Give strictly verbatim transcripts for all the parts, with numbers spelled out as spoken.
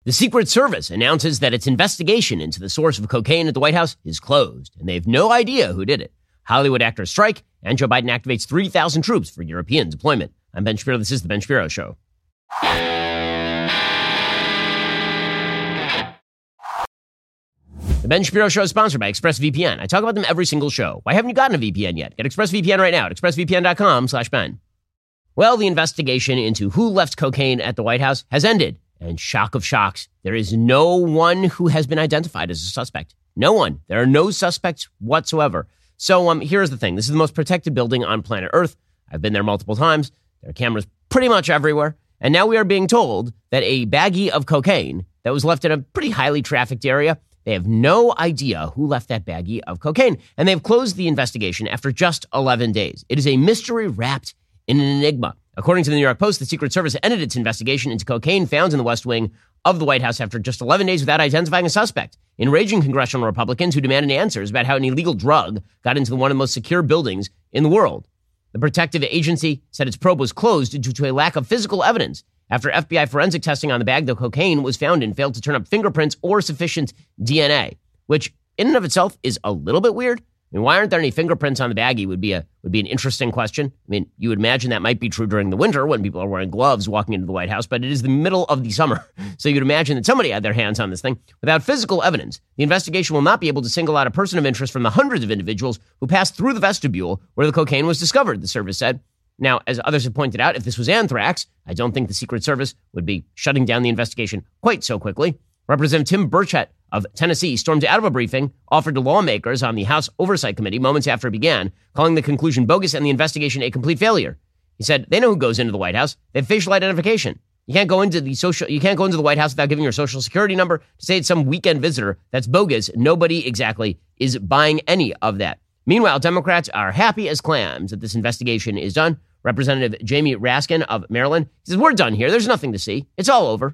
The Secret Service announces that its investigation into the source of cocaine at the White House is closed, and they have no idea who did it. Hollywood actors strike, and Joe Biden activates three thousand troops for European deployment. I'm Ben Shapiro. This is The Ben Shapiro Show. The Ben Shapiro Show is sponsored by ExpressVPN. I talk about them every single show. Why haven't you gotten a V P N yet? Get ExpressVPN right now at expressvpn.com slash Ben. Well, the investigation into who left cocaine at the White House has ended. And shock of shocks, there is no one who has been identified as a suspect. No one. There are no suspects whatsoever. So um, here's the thing. This is the most protected building on planet Earth. I've been there multiple times. There are cameras pretty much everywhere. And now we are being told that a baggie of cocaine that was left in a pretty highly trafficked area, they have no idea who left that baggie of cocaine. And they've closed the investigation after just eleven days. It is a mystery wrapped in an enigma. According to the New York Post, the Secret Service ended its investigation into cocaine found in the West Wing of the White House after just eleven days without identifying a suspect. Enraging congressional Republicans who demanded answers about how an illegal drug got into one of the most secure buildings in the world. The protective agency said its probe was closed due to a lack of physical evidence. After F B I forensic testing on the bag the cocaine was found in failed to turn up fingerprints or sufficient D N A, which in and of itself is a little bit weird. I mean, why aren't there any fingerprints on the baggie would be a would be an interesting question. I mean, you would imagine that might be true during the winter when people are wearing gloves walking into the White House, but it is the middle of the summer. So you'd imagine that somebody had their hands on this thing. Without physical evidence, the investigation will not be able to single out a person of interest from the hundreds of individuals who passed through the vestibule where the cocaine was discovered, the service said. Now, as others have pointed out, if this was anthrax, I don't think the Secret Service would be shutting down the investigation quite so quickly. Representative Tim Burchett of Tennessee stormed out of a briefing offered to lawmakers on the House Oversight Committee moments after it began, calling the conclusion bogus and the investigation a complete failure. He said, they know who goes into the White House. They have facial identification. You can't go into the social, you can't go into the White House without giving your social security number to say it's some weekend visitor. That's bogus. Nobody exactly is buying any of that. Meanwhile, Democrats are happy as clams that this investigation is done. Representative Jamie Raskin of Maryland says, we're done here. There's nothing to see. It's all over.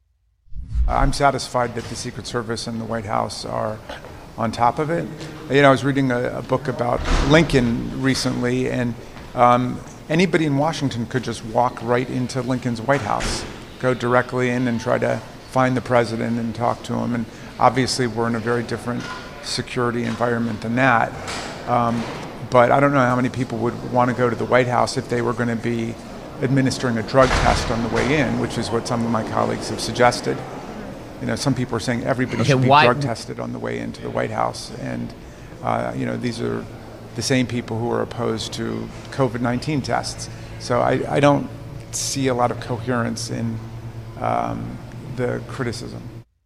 I'm satisfied that the Secret Service and the White House are on top of it. You know, I was reading a, a book about Lincoln recently, and um, anybody in Washington could just walk right into Lincoln's White House, go directly in and try to find the president and talk to him. And obviously, we're in a very different security environment than that. Um, but I don't know how many people would want to go to the White House if they were going to be administering a drug test on the way in, which is what some of my colleagues have suggested. You know, some people are saying everybody okay, should be why? drug tested on the way into the White House. And, uh, you know, these are the same people who are opposed to COVID nineteen tests. So I, I don't see a lot of coherence in um, the criticism.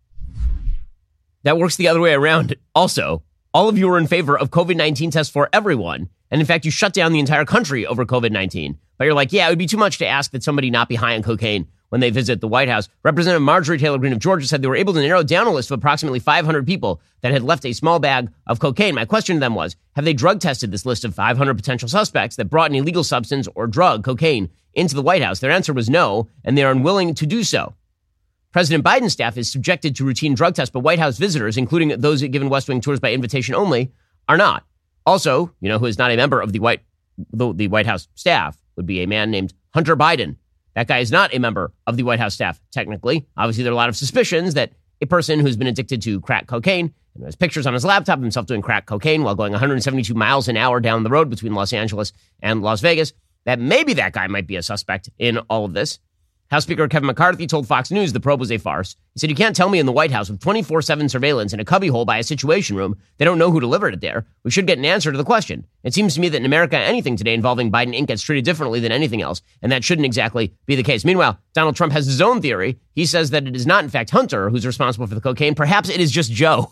That works the other way around. Also, all of you are in favor of COVID nineteen tests for everyone. And in fact, you shut down the entire country over COVID nineteen. But you're like, yeah, it would be too much to ask that somebody not be high on cocaine when they visit the White House. Representative Marjorie Taylor Greene of Georgia said they were able to narrow down a list of approximately five hundred people that had left a small bag of cocaine. My question to them was, have they drug tested this list of five hundred potential suspects that brought an illegal substance or drug, cocaine, into the White House? Their answer was no, and they are unwilling to do so. President Biden's staff is subjected to routine drug tests, but White House visitors, including those given West Wing tours by invitation only, are not. Also, you know who is not a member of the White, the, the White House staff would be a man named Hunter Biden. That guy is not a member of the White House staff, technically. Obviously, there are a lot of suspicions that a person who's been addicted to crack cocaine and has pictures on his laptop of himself doing crack cocaine while going one hundred seventy-two miles an hour down the road between Los Angeles and Las Vegas, that maybe that guy might be a suspect in all of this. House Speaker Kevin McCarthy told Fox News the probe was a farce. He said, you can't tell me in the White House with twenty-four seven surveillance in a cubbyhole by a situation room, they don't know who delivered it there. We should get an answer to the question. It seems to me that in America, anything today involving Biden Incorporated gets treated differently than anything else, and that shouldn't exactly be the case. Meanwhile, Donald Trump has his own theory. He says that it is not, in fact, Hunter who's responsible for the cocaine. Perhaps it is just Joe.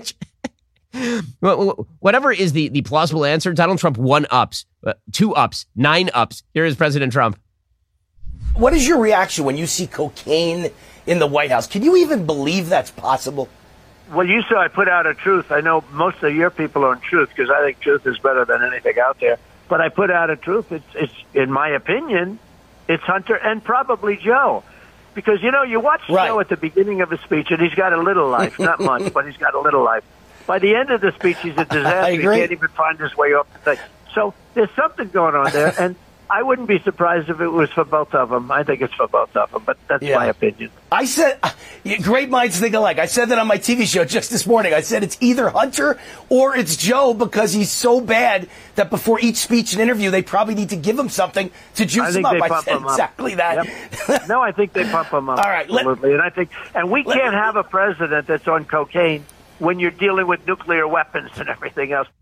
Whatever is the, the plausible answer, Donald Trump one ups, uh, two ups, nine ups. Here is President Trump. What is your reaction when you see cocaine in the White House? Can you even believe that's possible? Well, you saw I put out a truth. I know most of your people are in truth because I think truth is better than anything out there. But I put out a truth. It's, it's in my opinion, it's Hunter and probably Joe. Because, you know, you watch right. Joe at the beginning of his speech, and he's got a little life. Not much, but he's got a little life. By the end of the speech, he's a disaster. He can't even find his way off the thing. So there's something going on there. And I wouldn't be surprised if it was for both of them. I think it's for both of them, but that's Yeah. my opinion. I said, great minds think alike. I said that on my T V show just this morning. I said it's either Hunter or it's Joe because he's so bad that before each speech and interview, they probably need to give him something to juice I think him up. they I pump said him up. exactly that. Yep. No, I think they pump him up. All right, let- absolutely. and I think, and we let- can't have a president that's on cocaine when you're dealing with nuclear weapons and everything else.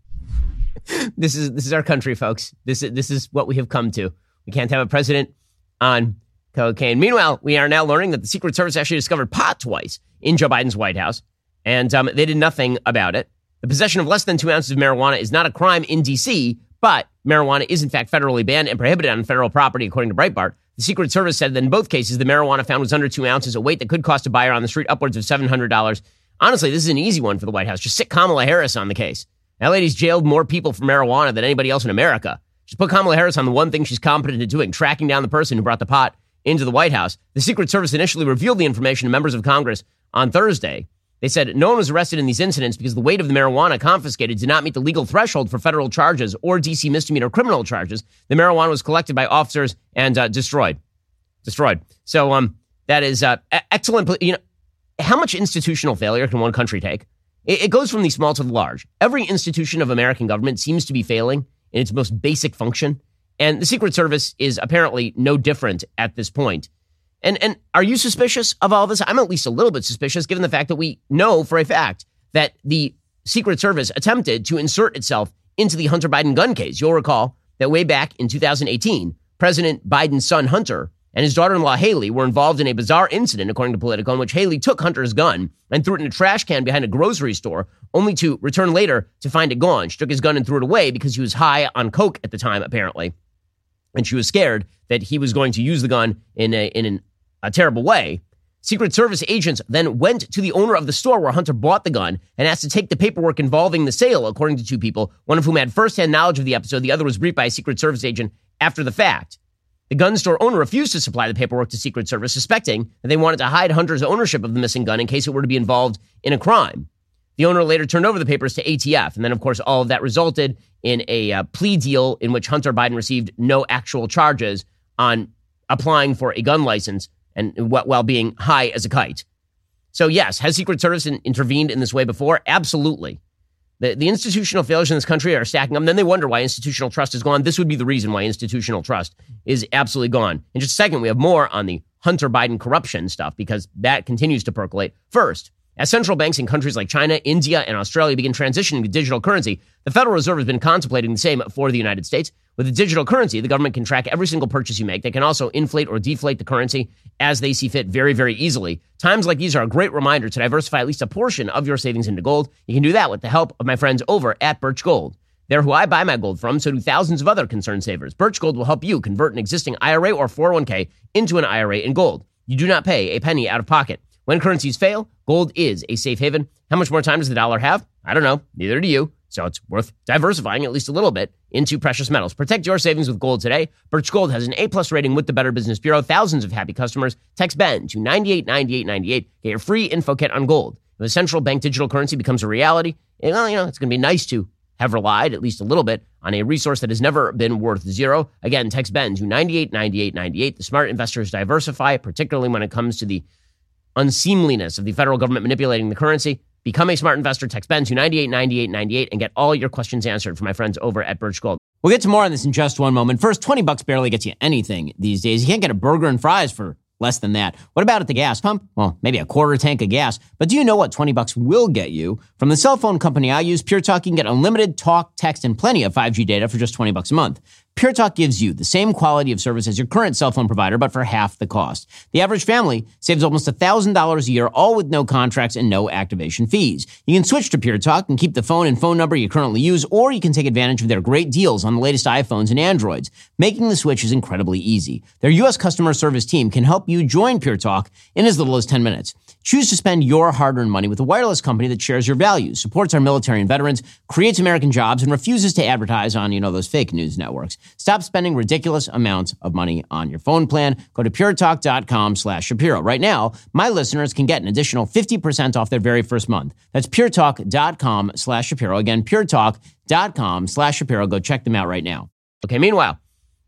This is this is our country, folks. This is this is what we have come to. We can't have a president on cocaine. Meanwhile, we are now learning that the Secret Service actually discovered pot twice in Joe Biden's White House, and um, they did nothing about it. The possession of less than two ounces of marijuana is not a crime in D C, but marijuana is in fact federally banned and prohibited on federal property, according to Breitbart. The Secret Service said that in both cases, the marijuana found was under two ounces, a weight that could cost a buyer on the street upwards of seven hundred dollars. Honestly, this is an easy one for the White House. Just sit Kamala Harris on the case. That lady's jailed more people for marijuana than anybody else in America. Just put Kamala Harris on the one thing she's competent at doing, tracking down the person who brought the pot into the White House. The Secret Service initially revealed the information to members of Congress on Thursday. They said no one was arrested in these incidents because the weight of the marijuana confiscated did not meet the legal threshold for federal charges or D C misdemeanor criminal charges. The marijuana was collected by officers and uh, destroyed. Destroyed. So um, that is uh, excellent. You know, how much institutional failure can one country take? It, it goes from the small to the large. Every institution of American government seems to be failing in its most basic function. And the Secret Service is apparently no different at this point. And and are you suspicious of all this? I'm at least a little bit suspicious, given the fact that we know for a fact that the Secret Service attempted to insert itself into the Hunter Biden gun case. You'll recall that way back in two thousand eighteen, President Biden's son, Hunter, and his daughter-in-law, Haley, were involved in a bizarre incident, according to Politico, in which Haley took Hunter's gun and threw it in a trash can behind a grocery store, only to return later to find it gone. She took his gun and threw it away because he was high on coke at the time, apparently. And she was scared that he was going to use the gun in a, in an, a terrible way. Secret Service agents then went to the owner of the store where Hunter bought the gun and asked to take the paperwork involving the sale, according to two people, one of whom had firsthand knowledge of the episode. The other was briefed by a Secret Service agent after the fact. The gun store owner refused to supply the paperwork to Secret Service, suspecting that they wanted to hide Hunter's ownership of the missing gun in case it were to be involved in a crime. The owner later turned over the papers to A T F. And then, of course, all of that resulted in a uh, plea deal in which Hunter Biden received no actual charges on applying for a gun license and while being high as a kite. So, yes, has Secret Service in, intervened in this way before? Absolutely. The, the institutional failures in this country are stacking up. And then they wonder why institutional trust is gone. This would be the reason why institutional trust is absolutely gone. In just a second, we have more on the Hunter Biden corruption stuff because that continues to percolate. First, as central banks in countries like China, India, and Australia begin transitioning to digital currency, the Federal Reserve has been contemplating the same for the United States. With a digital currency, the government can track every single purchase you make. They can also inflate or deflate the currency as they see fit very, very easily. Times like these are a great reminder to diversify at least a portion of your savings into gold. You can do that with the help of my friends over at Birch Gold. They're who I buy my gold from, so do thousands of other concerned savers. Birch Gold will help you convert an existing I R A or four oh one k into an I R A in gold. You do not pay a penny out of pocket. When currencies fail, gold is a safe haven. How much more time does the dollar have? I don't know. Neither do you. So it's worth diversifying at least a little bit into precious metals. Protect your savings with gold today. Birch Gold has an A-plus rating with the Better Business Bureau. Thousands of happy customers. Text Ben to nine eight nine eight nine eight. Get your free info kit on gold. If a central bank digital currency becomes a reality, well, you know, it's going to be nice to have relied at least a little bit on a resource that has never been worth zero. Again, text Ben to nine eight nine eight nine eight. The smart investors diversify, particularly when it comes to the unseemliness of the federal government manipulating the currency. Become a smart investor. Text Ben to nine eight nine eight nine eight and get all your questions answered from my friends over at Birch Gold. We'll get to more on this in just one moment. First, twenty bucks barely gets you anything these days. You can't get a burger and fries for less than that. What about at the gas pump? Well, maybe a quarter tank of gas. But do you know what twenty bucks will get you? From the cell phone company I use, Pure Talk, you can get unlimited talk, text, and plenty of five G data for just twenty bucks a month. Pure Talk gives you the same quality of service as your current cell phone provider, but for half the cost. The average family saves almost one thousand dollars a year, all with no contracts and no activation fees. You can switch to Pure Talk and keep the phone and phone number you currently use, or you can take advantage of their great deals on the latest iPhones and Androids. Making the switch is incredibly easy. Their U S customer service team can help you join Pure Talk in as little as ten minutes. Choose to spend your hard-earned money with a wireless company that shares your values, supports our military and veterans, creates American jobs, and refuses to advertise on, you know, those fake news networks. Stop spending ridiculous amounts of money on your phone plan. Go to puretalk.com slash Shapiro. Right now, my listeners can get an additional fifty percent off their very first month. That's puretalk.com slash Shapiro. Again, puretalk.com slash Shapiro. Go check them out right now. Okay, meanwhile,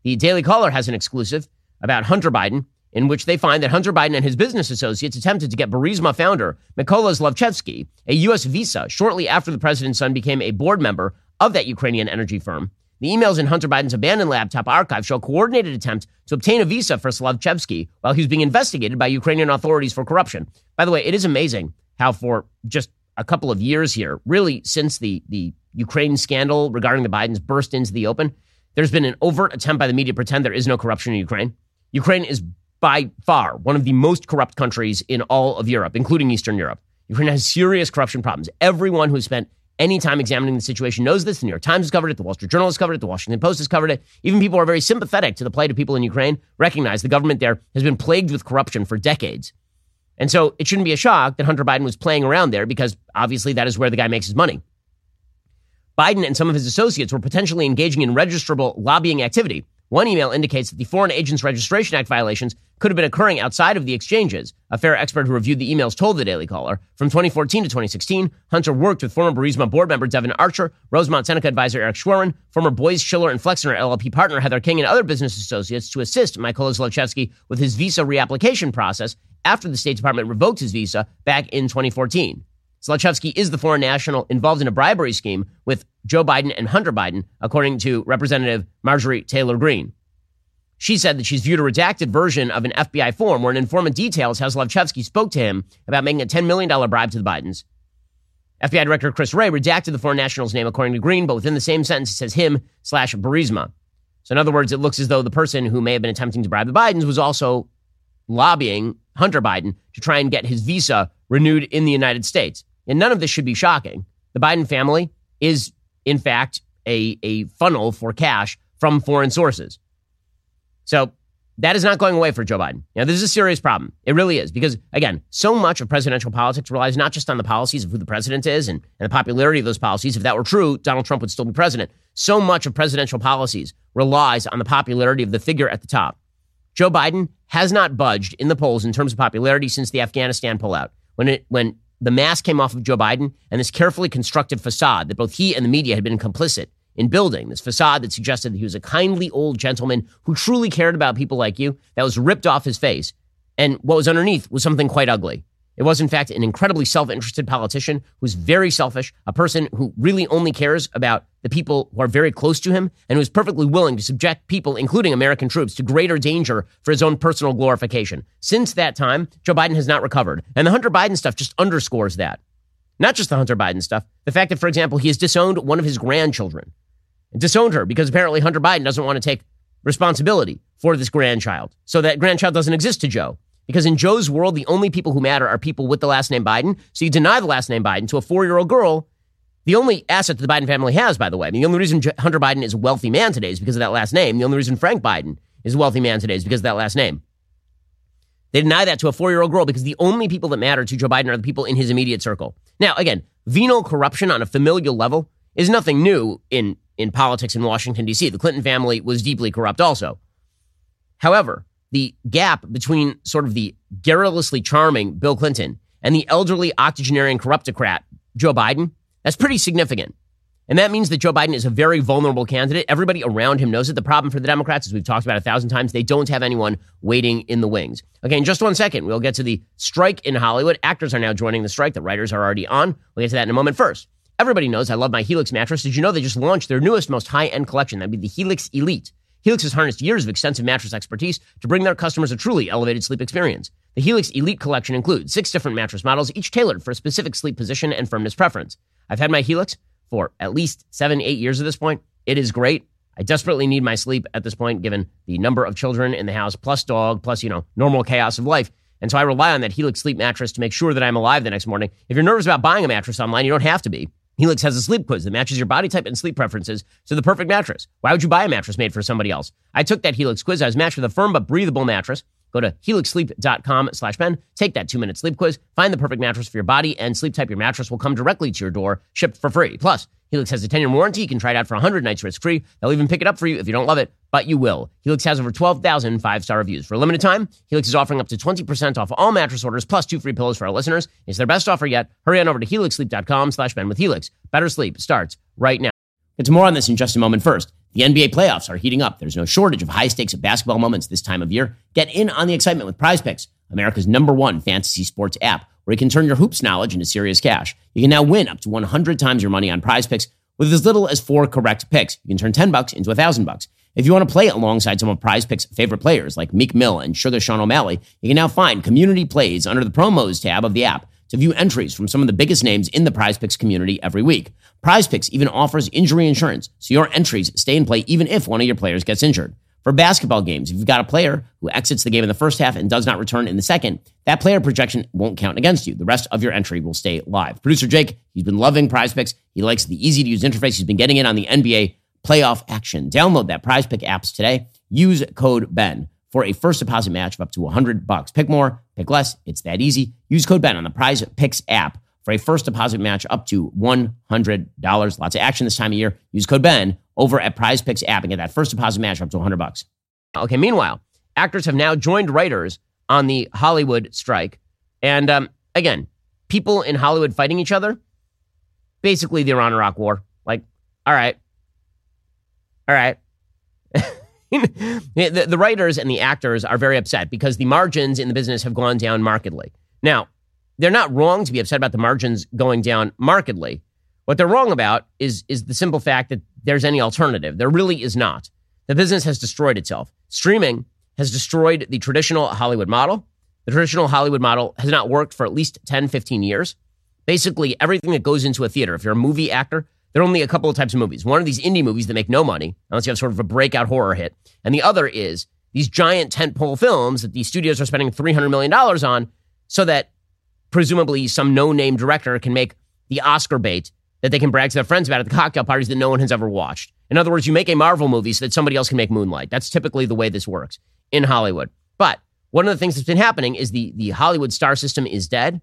The Daily Caller has an exclusive about Hunter Biden, in which they find that Hunter Biden and his business associates attempted to get Burisma founder Mykola Zlochevsky a U S visa shortly after the president's son became a board member of that Ukrainian energy firm. The emails in Hunter Biden's abandoned laptop archive show a coordinated attempt to obtain a visa for Zlochevsky while he was being investigated by Ukrainian authorities for corruption. By the way, it is amazing how for just a couple of years here, really since the, the Ukraine scandal regarding the Bidens burst into the open, there's been an overt attempt by the media to pretend there is no corruption in Ukraine. Ukraine is by far one of the most corrupt countries in all of Europe, including Eastern Europe. Ukraine has serious corruption problems. Everyone who's spent any time examining the situation knows this. The New York Times has covered it. The Wall Street Journal has covered it. The Washington Post has covered it. Even people who are very sympathetic to the plight of people in Ukraine recognize the government there has been plagued with corruption for decades. And so it shouldn't be a shock that Hunter Biden was playing around there because obviously that is where the guy makes his money. Biden and some of his associates were potentially engaging in registrable lobbying activity. One email indicates that the Foreign Agents Registration Act violations could have been occurring outside of the exchanges. A FAIR expert who reviewed the emails told the Daily Caller. From twenty fourteen to twenty sixteen, Hunter worked with former Burisma board member Devin Archer, Rosemont Seneca advisor Eric Schwerin, former Boyce, Schiller, and Flexner L L P partner Heather King, and other business associates to assist Mykola Zlochevsky with his visa reapplication process after the State Department revoked his visa back in twenty fourteen. Zlochevsky is the foreign national involved in a bribery scheme with Joe Biden and Hunter Biden, according to Representative Marjorie Taylor Greene. She said that she's viewed a redacted version of an F B I form where an informant details how Zlochevsky spoke to him about making a ten million dollars bribe to the Bidens. F B I Director Chris Wray redacted the foreign national's name according to Greene, but within the same sentence it says him slash Burisma. So in other words, it looks as though the person who may have been attempting to bribe the Bidens was also lobbying Hunter Biden to try and get his visa renewed in the United States. And none of this should be shocking. The Biden family is, in fact, a, a funnel for cash from foreign sources. So that is not going away for Joe Biden. Now, this is a serious problem. It really is. Because, again, so much of presidential politics relies not just on the policies of who the president is and, and the popularity of those policies. If that were true, Donald Trump would still be president. So much of presidential policies relies on the popularity of the figure at the top. Joe Biden has not budged in the polls in terms of popularity since the Afghanistan pullout. When it when the mask came off of Joe Biden and this carefully constructed facade that both he and the media had been complicit in building, this facade that suggested that he was a kindly old gentleman who truly cared about people like you, that was ripped off his face. And what was underneath was something quite ugly. It was, in fact, an incredibly self-interested politician who's very selfish, a person who really only cares about the people who are very close to him, and who's perfectly willing to subject people, including American troops, to greater danger for his own personal glorification. Since that time, Joe Biden has not recovered. And the Hunter Biden stuff just underscores that. Not just the Hunter Biden stuff. The fact that, for example, he has disowned one of his grandchildren. Disowned her because apparently Hunter Biden doesn't want to take responsibility for this grandchild. So that grandchild doesn't exist to Joe. Because in Joe's world, the only people who matter are people with the last name Biden. So you deny the last name Biden to a four-year-old girl. The only asset that the Biden family has, by the way. I mean, the only reason Hunter Biden is a wealthy man today is because of that last name. The only reason Frank Biden is a wealthy man today is because of that last name. They deny that to a four-year-old girl because the only people that matter to Joe Biden are the people in his immediate circle. Now, again, venal corruption on a familial level is nothing new in, in politics in Washington, D C. The Clinton family was deeply corrupt also. However, the gap between sort of the garrulously charming Bill Clinton and the elderly octogenarian corruptocrat Joe Biden, that's pretty significant. And that means that Joe Biden is a very vulnerable candidate. Everybody around him knows it. The problem for the Democrats, as we've talked about a thousand times, they don't have anyone waiting in the wings. Okay, in just one second, we'll get to the strike in Hollywood. Actors are now joining the strike. The writers are already on. We'll get to that in a moment. First, everybody knows I love my Helix mattress. Did you know they just launched their newest, most high-end collection? That'd be the Helix Elite. Helix has harnessed years of extensive mattress expertise to bring their customers a truly elevated sleep experience. The Helix Elite collection includes six different mattress models, each tailored for a specific sleep position and firmness preference. I've had my Helix for at least seven, eight years at this point. It is great. I desperately need my sleep at this point, given the number of children in the house, plus dog, plus, you know, normal chaos of life. And so I rely on that Helix sleep mattress to make sure that I'm alive the next morning. If you're nervous about buying a mattress online, you don't have to be. Helix has a sleep quiz that matches your body type and sleep preferences to the perfect mattress. Why would you buy a mattress made for somebody else? I took that Helix quiz. I was matched with a firm but breathable mattress. Go to helix sleep dot com slash Ben. Take that two-minute sleep quiz. Find the perfect mattress for your body, and sleep type your mattress will come directly to your door, shipped for free. Plus, Helix has a ten-year warranty. You can try it out for one hundred nights risk-free. They'll even pick it up for you if you don't love it, but you will. Helix has over twelve thousand five-star reviews. For a limited time, Helix is offering up to twenty percent off all mattress orders, plus two free pillows for our listeners. It's their best offer yet. Hurry on over to helix sleep dot com slash Ben with Helix. Better sleep starts right now. It's more on this in just a moment. First, The N B A playoffs are heating up. There's no shortage of high-stakes basketball moments this time of year. Get in on the excitement with Prize Picks, America's number one fantasy sports app, where you can turn your hoops knowledge into serious cash. You can now win up to one hundred times your money on Prize Picks with as little as four correct picks. You can turn ten bucks into one thousand bucks. If you want to play alongside some of Prize Picks' favorite players like Meek Mill and Sugar Sean O'Malley, you can now find community plays under the promos tab of the app to view entries from some of the biggest names in the Prize Picks community every week. Prize Picks even offers injury insurance, so your entries stay in play even if one of your players gets injured. For basketball games, if you've got a player who exits the game in the first half and does not return in the second, that player projection won't count against you. The rest of your entry will stay live. Producer Jake, he's been loving Prize Picks. He likes the easy-to-use interface. He's been getting in on the N B A playoff action. Download that Prize Pick apps today. Use code Ben for a first deposit match of up to one hundred bucks. Pick more, pick less. It's that easy. Use code Ben on the Prize Picks app for a first deposit match up to one hundred dollars. Lots of action this time of year. Use code Ben over at Prize Picks app and get that first deposit match up to one hundred bucks. Okay, meanwhile, actors have now joined writers on the Hollywood strike. And um, again, people in Hollywood fighting each other, basically the Iran-Iraq war. Like, all right. All right. the, the writers and the actors are very upset because the margins in the business have gone down markedly. Now, they're not wrong to be upset about the margins going down markedly. What they're wrong about is, is the simple fact that there's any alternative. There really is not. The business has destroyed itself. Streaming has destroyed the traditional Hollywood model. The traditional Hollywood model has not worked for at least ten, fifteen years. Basically, everything that goes into a theater, if you're a movie actor, there are only a couple of types of movies. One are these indie movies that make no money, unless you have sort of a breakout horror hit. And the other is these giant tentpole films that these studios are spending three hundred million dollars on so that presumably some no-name director can make the Oscar bait that they can brag to their friends about at the cocktail parties that no one has ever watched. In other words, you make a Marvel movie so that somebody else can make Moonlight. That's typically the way this works in Hollywood. But one of the things that's been happening is the, the Hollywood star system is dead.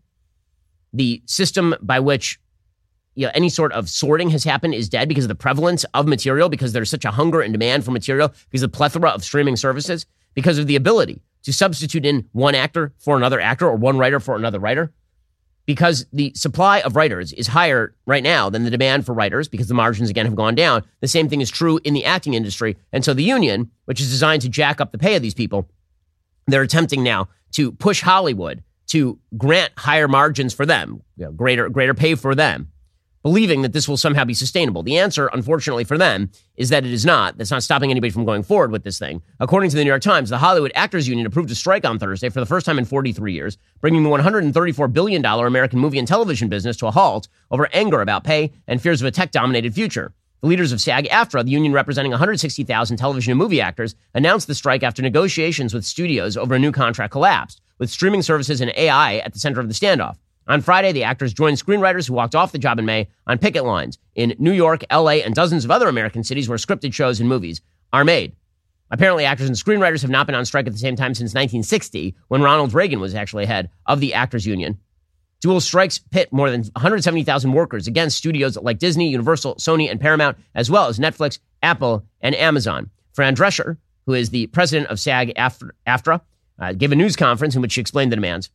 The system by which you know, any sort of sorting has happened is dead because of the prevalence of material, because there's such a hunger and demand for material, because of the plethora of streaming services, because of the ability to substitute in one actor for another actor or one writer for another writer. Because the supply of writers is higher right now than the demand for writers because the margins, again, have gone down. The same thing is true in the acting industry. And so the union, which is designed to jack up the pay of these people, they're attempting now to push Hollywood to grant higher margins for them, you know, greater, greater pay for them, believing that this will somehow be sustainable. The answer, unfortunately for them, is that it is not. That's not stopping anybody from going forward with this thing. According to the New York Times, the Hollywood Actors Union approved a strike on Thursday for the first time in forty-three years, bringing the one hundred thirty-four billion dollars American movie and television business to a halt over anger about pay and fears of a tech-dominated future. The leaders of SAG-AFTRA, the union representing one hundred sixty thousand television and movie actors, announced the strike after negotiations with studios over a new contract collapsed, with streaming services and A I at the center of the standoff. On Friday, the actors joined screenwriters who walked off the job in May on picket lines in New York, L A, and dozens of other American cities where scripted shows and movies are made. Apparently, actors and screenwriters have not been on strike at the same time since nineteen sixty, when Ronald Reagan was actually head of the Actors Union. Dual strikes pit more than one hundred seventy thousand workers against studios like Disney, Universal, Sony, and Paramount, as well as Netflix, Apple, and Amazon. Fran Drescher, who is the president of SAG-AFTRA, uh, gave a news conference in which she explained the demands.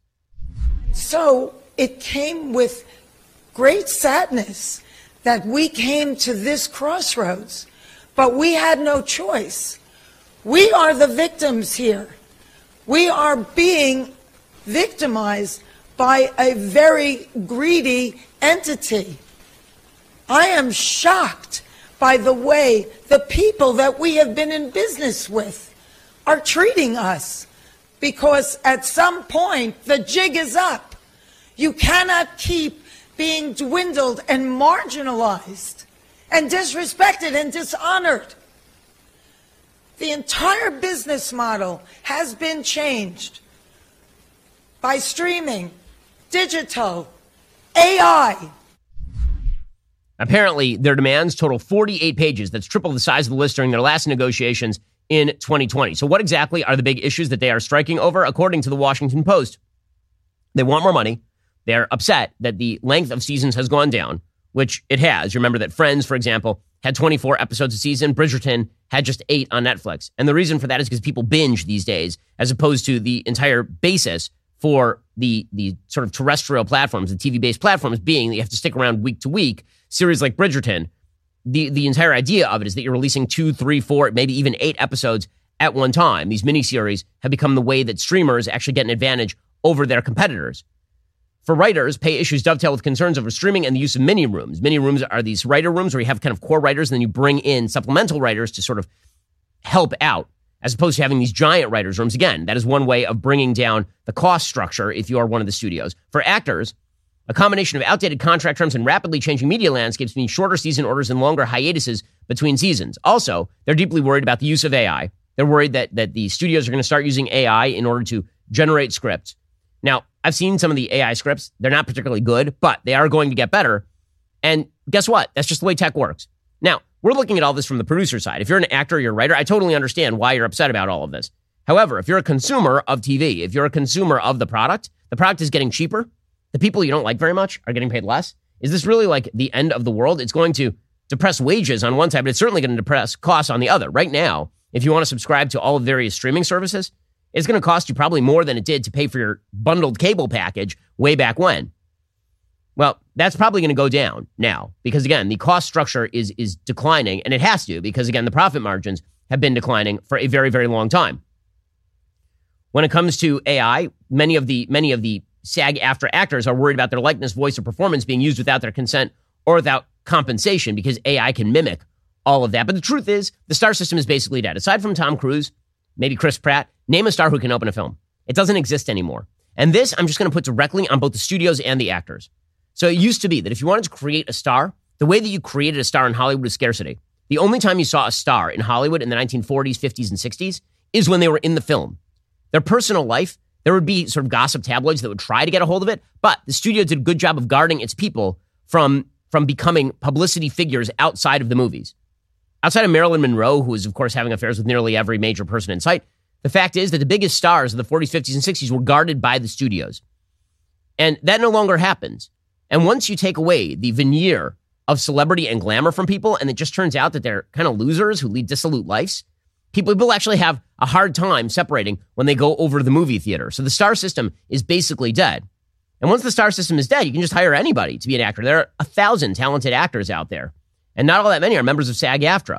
So it came with great sadness that we came to this crossroads, but we had no choice. We are the victims here. We are being victimized by a very greedy entity. I am shocked by the way the people that we have been in business with are treating us, because at some point the jig is up. You cannot keep being dwindled and marginalized and disrespected and dishonored. The entire business model has been changed by streaming, digital, A I. Apparently, their demands total forty-eight pages. That's triple the size of the list during their last negotiations in twenty twenty. So what exactly are the big issues that they are striking over? According to the Washington Post, they want more money. They're upset that the length of seasons has gone down, which it has. You remember that Friends, for example, had twenty-four episodes a season. Bridgerton had just eight on Netflix. And the reason for that is because people binge these days, as opposed to the entire basis for the the sort of terrestrial platforms, the T V-based platforms, being that you have to stick around week to week. Series like Bridgerton the, the entire idea of it is that you're releasing two, three, four, maybe even eight episodes at one time. These miniseries have become the way that streamers actually get an advantage over their competitors. For writers, pay issues dovetail with concerns over streaming and the use of mini rooms. Mini rooms are these writer rooms where you have kind of core writers, and then you bring in supplemental writers to sort of help out, as opposed to having these giant writers' rooms. Again, that is one way of bringing down the cost structure if you are one of the studios. For actors, a combination of outdated contract terms and rapidly changing media landscapes means shorter season orders and longer hiatuses between seasons. Also, they're deeply worried about the use of A I. They're worried that, that the studios are going to start using A I in order to generate scripts. Now, I've seen some of the A I scripts. They're not particularly good, but they are going to get better. And guess what? That's just the way tech works. Now, we're looking at all this from the producer side. If you're an actor or you're a writer, I totally understand why you're upset about all of this. However, if you're a consumer of T V, if you're a consumer of the product, the product is getting cheaper. The people you don't like very much are getting paid less. Is this really like the end of the world? It's going to depress wages on one side, but it's certainly going to depress costs on the other. Right now, if you want to subscribe to all of various streaming services, it's going to cost you probably more than it did to pay for your bundled cable package way back when. Well, that's probably going to go down now because, again, the cost structure is is declining, and it has to because, again, the profit margins have been declining for a very, very long time. When it comes to A I, many of the many of the SAG-AFTRA actors are worried about their likeness, voice, or performance being used without their consent or without compensation because A I can mimic all of that. But the truth is, the star system is basically dead. Aside from Tom Cruise, maybe Chris Pratt, name a star who can open a film. It doesn't exist anymore. And this, I'm just going to put directly on both the studios and the actors. So it used to be that if you wanted to create a star, the way that you created a star in Hollywood was scarcity. The only time you saw a star in Hollywood in the nineteen forties, fifties, and sixties is when they were in the film. Their personal life, there would be sort of gossip tabloids that would try to get a hold of it, but the studio did a good job of guarding its people from, from becoming publicity figures outside of the movies. Outside of Marilyn Monroe, who was, of course, having affairs with nearly every major person in sight, the fact is that the biggest stars of the forties, fifties, and sixties were guarded by the studios. And that no longer happens. And once you take away the veneer of celebrity and glamour from people, and it just turns out that they're kind of losers who lead dissolute lives, people, people actually have a hard time separating when they go over to the movie theater. So the star system is basically dead. And once the star system is dead, you can just hire anybody to be an actor. There are a thousand talented actors out there. And not all that many are members of SAG-AFTRA.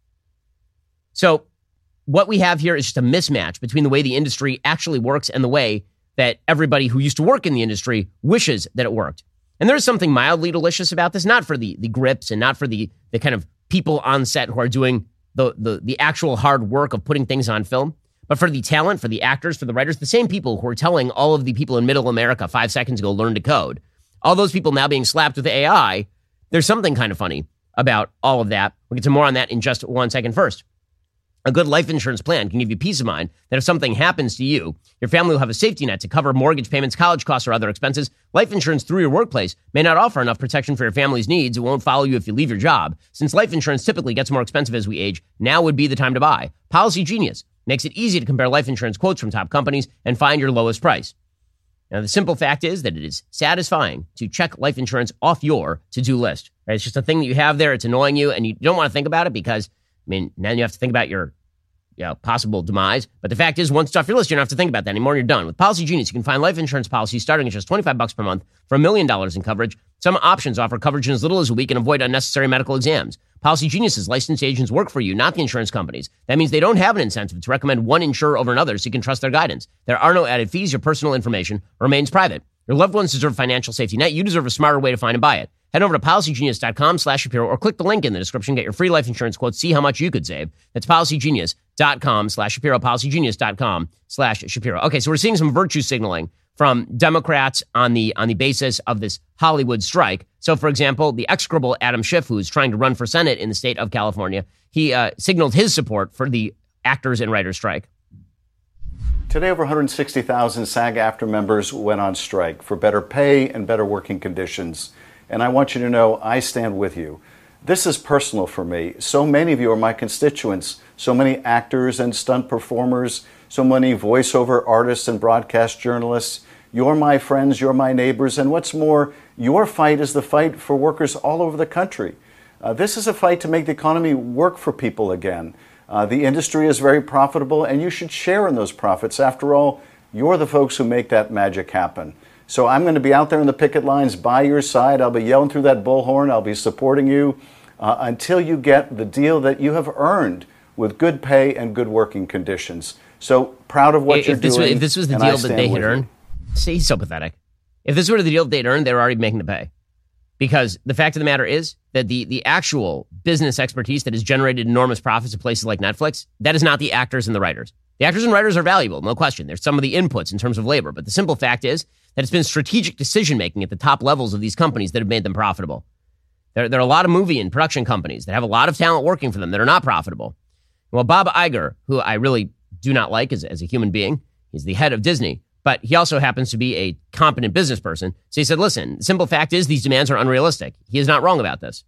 So what we have here is just a mismatch between the way the industry actually works and the way that everybody who used to work in the industry wishes that it worked. And there is something mildly delicious about this, not for the, the grips and not for the, the kind of people on set who are doing the, the, the actual hard work of putting things on film, but for the talent, for the actors, for the writers, the same people who are telling all of the people in middle America five seconds ago, learn to code. All those people now being slapped with A I, there's something kind of funny about all of that. We'll get to more on that in just one second. First, a good life insurance plan can give you peace of mind that if something happens to you, your family will have a safety net to cover mortgage payments, college costs, or other expenses. Life insurance through your workplace may not offer enough protection for your family's needs. It won't follow you if you leave your job. Since life insurance typically gets more expensive as we age, now would be the time to buy. Policy Genius makes it easy to compare life insurance quotes from top companies and find your lowest price. Now, the simple fact is that it is satisfying to check life insurance off your to-do list. Right? It's just a thing that you have there. It's annoying you, and you don't want to think about it because, I mean, now you have to think about your you know, possible demise. But the fact is, once it's off your list, you don't have to think about that anymore. You're done. With Policy Genius, you can find life insurance policies starting at just twenty-five bucks per month for a million dollars in coverage. Some options offer coverage in as little as a week and avoid unnecessary medical exams. Policy Genius's licensed agents work for you, not the insurance companies. That means they don't have an incentive to recommend one insurer over another, so you can trust their guidance. There are no added fees. Your personal information remains private. Your loved ones deserve a financial safety net. You deserve a smarter way to find and buy it. Head over to policygenius.com slash Shapiro or click the link in the description. Get your free life insurance quote. See how much you could save. That's policygenius.com slash Shapiro, policygenius.com slash Shapiro. Okay, so we're seeing some virtue signaling from Democrats on the on the basis of this Hollywood strike. So, for example, the execrable Adam Schiff, who is trying to run for Senate in the state of California, he uh, signaled his support for the actors and writers strike. Today, over one hundred sixty thousand SAG-AFTRA members went on strike for better pay and better working conditions. And I want you to know I stand with you. This is personal for me. So many of you are my constituents. So many actors and stunt performers, so many voiceover artists and broadcast journalists. You're my friends, you're my neighbors, and what's more, your fight is the fight for workers all over the country. Uh, this is a fight to make the economy work for people again. Uh, the industry is very profitable, and you should share in those profits. After all, you're the folks who make that magic happen. So I'm going to be out there in the picket lines by your side. I'll be yelling through that bullhorn. I'll be supporting you. uh, until you get the deal that you have earned with good pay and good working conditions. So proud of what if you're this doing. Was, if this was the deal that they had earned, see, he's so pathetic. If this were the deal that they'd earned, they were already making the pay. Because the fact of the matter is that the, the actual business expertise that has generated enormous profits at places like Netflix, that is not the actors and the writers. The actors and writers are valuable, no question. There's some of the inputs in terms of labor. But the simple fact is that it's been strategic decision-making at the top levels of these companies that have made them profitable. There, there are a lot of movie and production companies that have a lot of talent working for them that are not profitable. Well, Bob Iger, who I really do not like as, as a human being, he's the head of Disney, but he also happens to be a competent business person. So he said, listen, the simple fact is these demands are unrealistic. He is not wrong about this.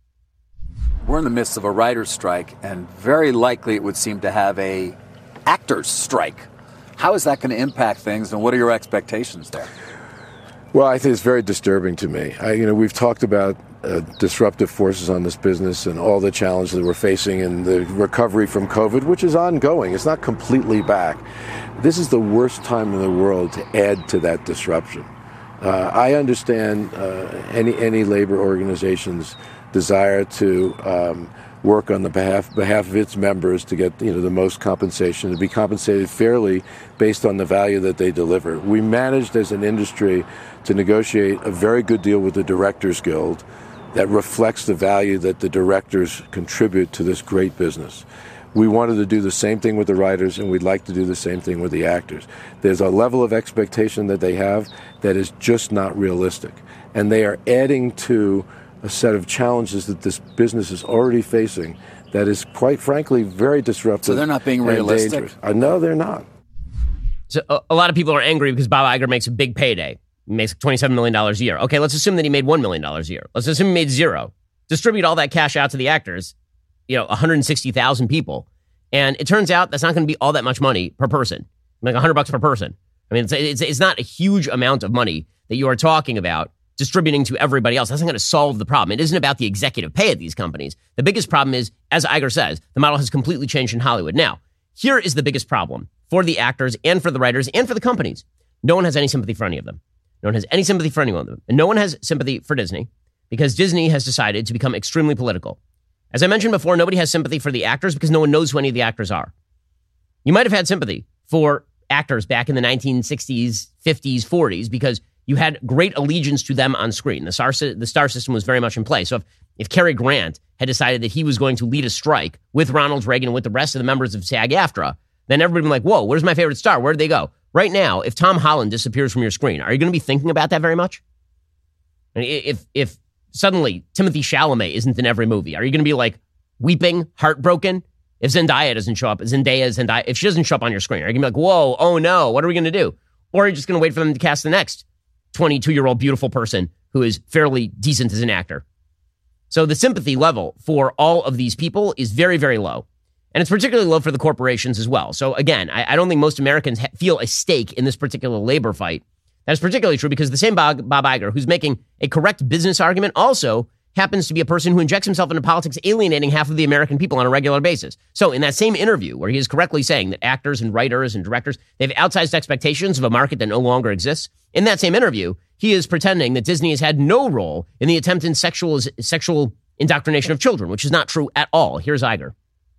We're in the midst of a writer's strike, and very likely it would seem to have a actors' strike. How is that going to impact things, and what are your expectations there? Well, I think it's very disturbing to me. I, you know, we've talked about uh, disruptive forces on this business and all the challenges that we're facing and the recovery from COVID, which is ongoing. It's not completely back. This is the worst time in the world to add to that disruption. Uh, I understand uh, any any labor organization's desire to um, work on the behalf behalf of its members to get you know the most compensation, to be compensated fairly based on the value that they deliver. We managed as an industry to negotiate a very good deal with the Directors Guild that reflects the value that the directors contribute to this great business. We wanted to do the same thing with the writers, and we'd like to do the same thing with the actors. There's a level of expectation that they have that is just not realistic. And they are adding to a set of challenges that this business is already facing that is, quite frankly, very disruptive. So they're not being realistic? Uh, no, they're not. So a, a lot of people are angry because Bob Iger makes a big payday. He makes twenty-seven million dollars a year. Okay, let's assume that he made one million dollars a year. Let's assume he made zero. Distribute all that cash out to the actors, you know, one hundred sixty thousand people. And it turns out that's not going to be all that much money per person, like one hundred bucks per person. I mean, it's, it's, it's not a huge amount of money that you are talking about distributing to everybody else. That's not going to solve the problem. It isn't about the executive pay at these companies. The biggest problem is, as Iger says, the model has completely changed in Hollywood. Now, here is the biggest problem for the actors and for the writers and for the companies. No one has any sympathy for any of them. No one has any sympathy for anyone of them. And no one has sympathy for Disney because Disney has decided to become extremely political. As I mentioned before, nobody has sympathy for the actors because no one knows who any of the actors are. You might have had sympathy for actors back in the nineteen sixties, fifties, forties because you had great allegiance to them on screen. The star, the star system was very much in place. So if, if Cary Grant had decided that he was going to lead a strike with Ronald Reagan and with the rest of the members of SAG-AFTRA, then everybody would be like, whoa, where's my favorite star? Where did they go? Right now, if Tom Holland disappears from your screen, are you going to be thinking about that very much? I mean, if if suddenly Timothée Chalamet isn't in every movie, are you going to be like weeping, heartbroken? If Zendaya doesn't show up, Zendaya, Zendaya, if she doesn't show up on your screen, are you going to be like, whoa, oh no, what are we going to do? Or are you just going to wait for them to cast the next twenty-two-year-old beautiful person who is fairly decent as an actor? So the sympathy level for all of these people is very, very low. And it's particularly low for the corporations as well. So again, I, I don't think most Americans ha- feel a stake in this particular labor fight. That's particularly true because the same Bob, Bob Iger, who's making a correct business argument, also happens to be a person who injects himself into politics, alienating half of the American people on a regular basis. So in that same interview where he is correctly saying that actors and writers and directors, they have outsized expectations of a market that no longer exists, in that same interview, he is pretending that Disney has had no role in the attempt in sexual, sexual indoctrination of children, which is not true at all. Here's Iger.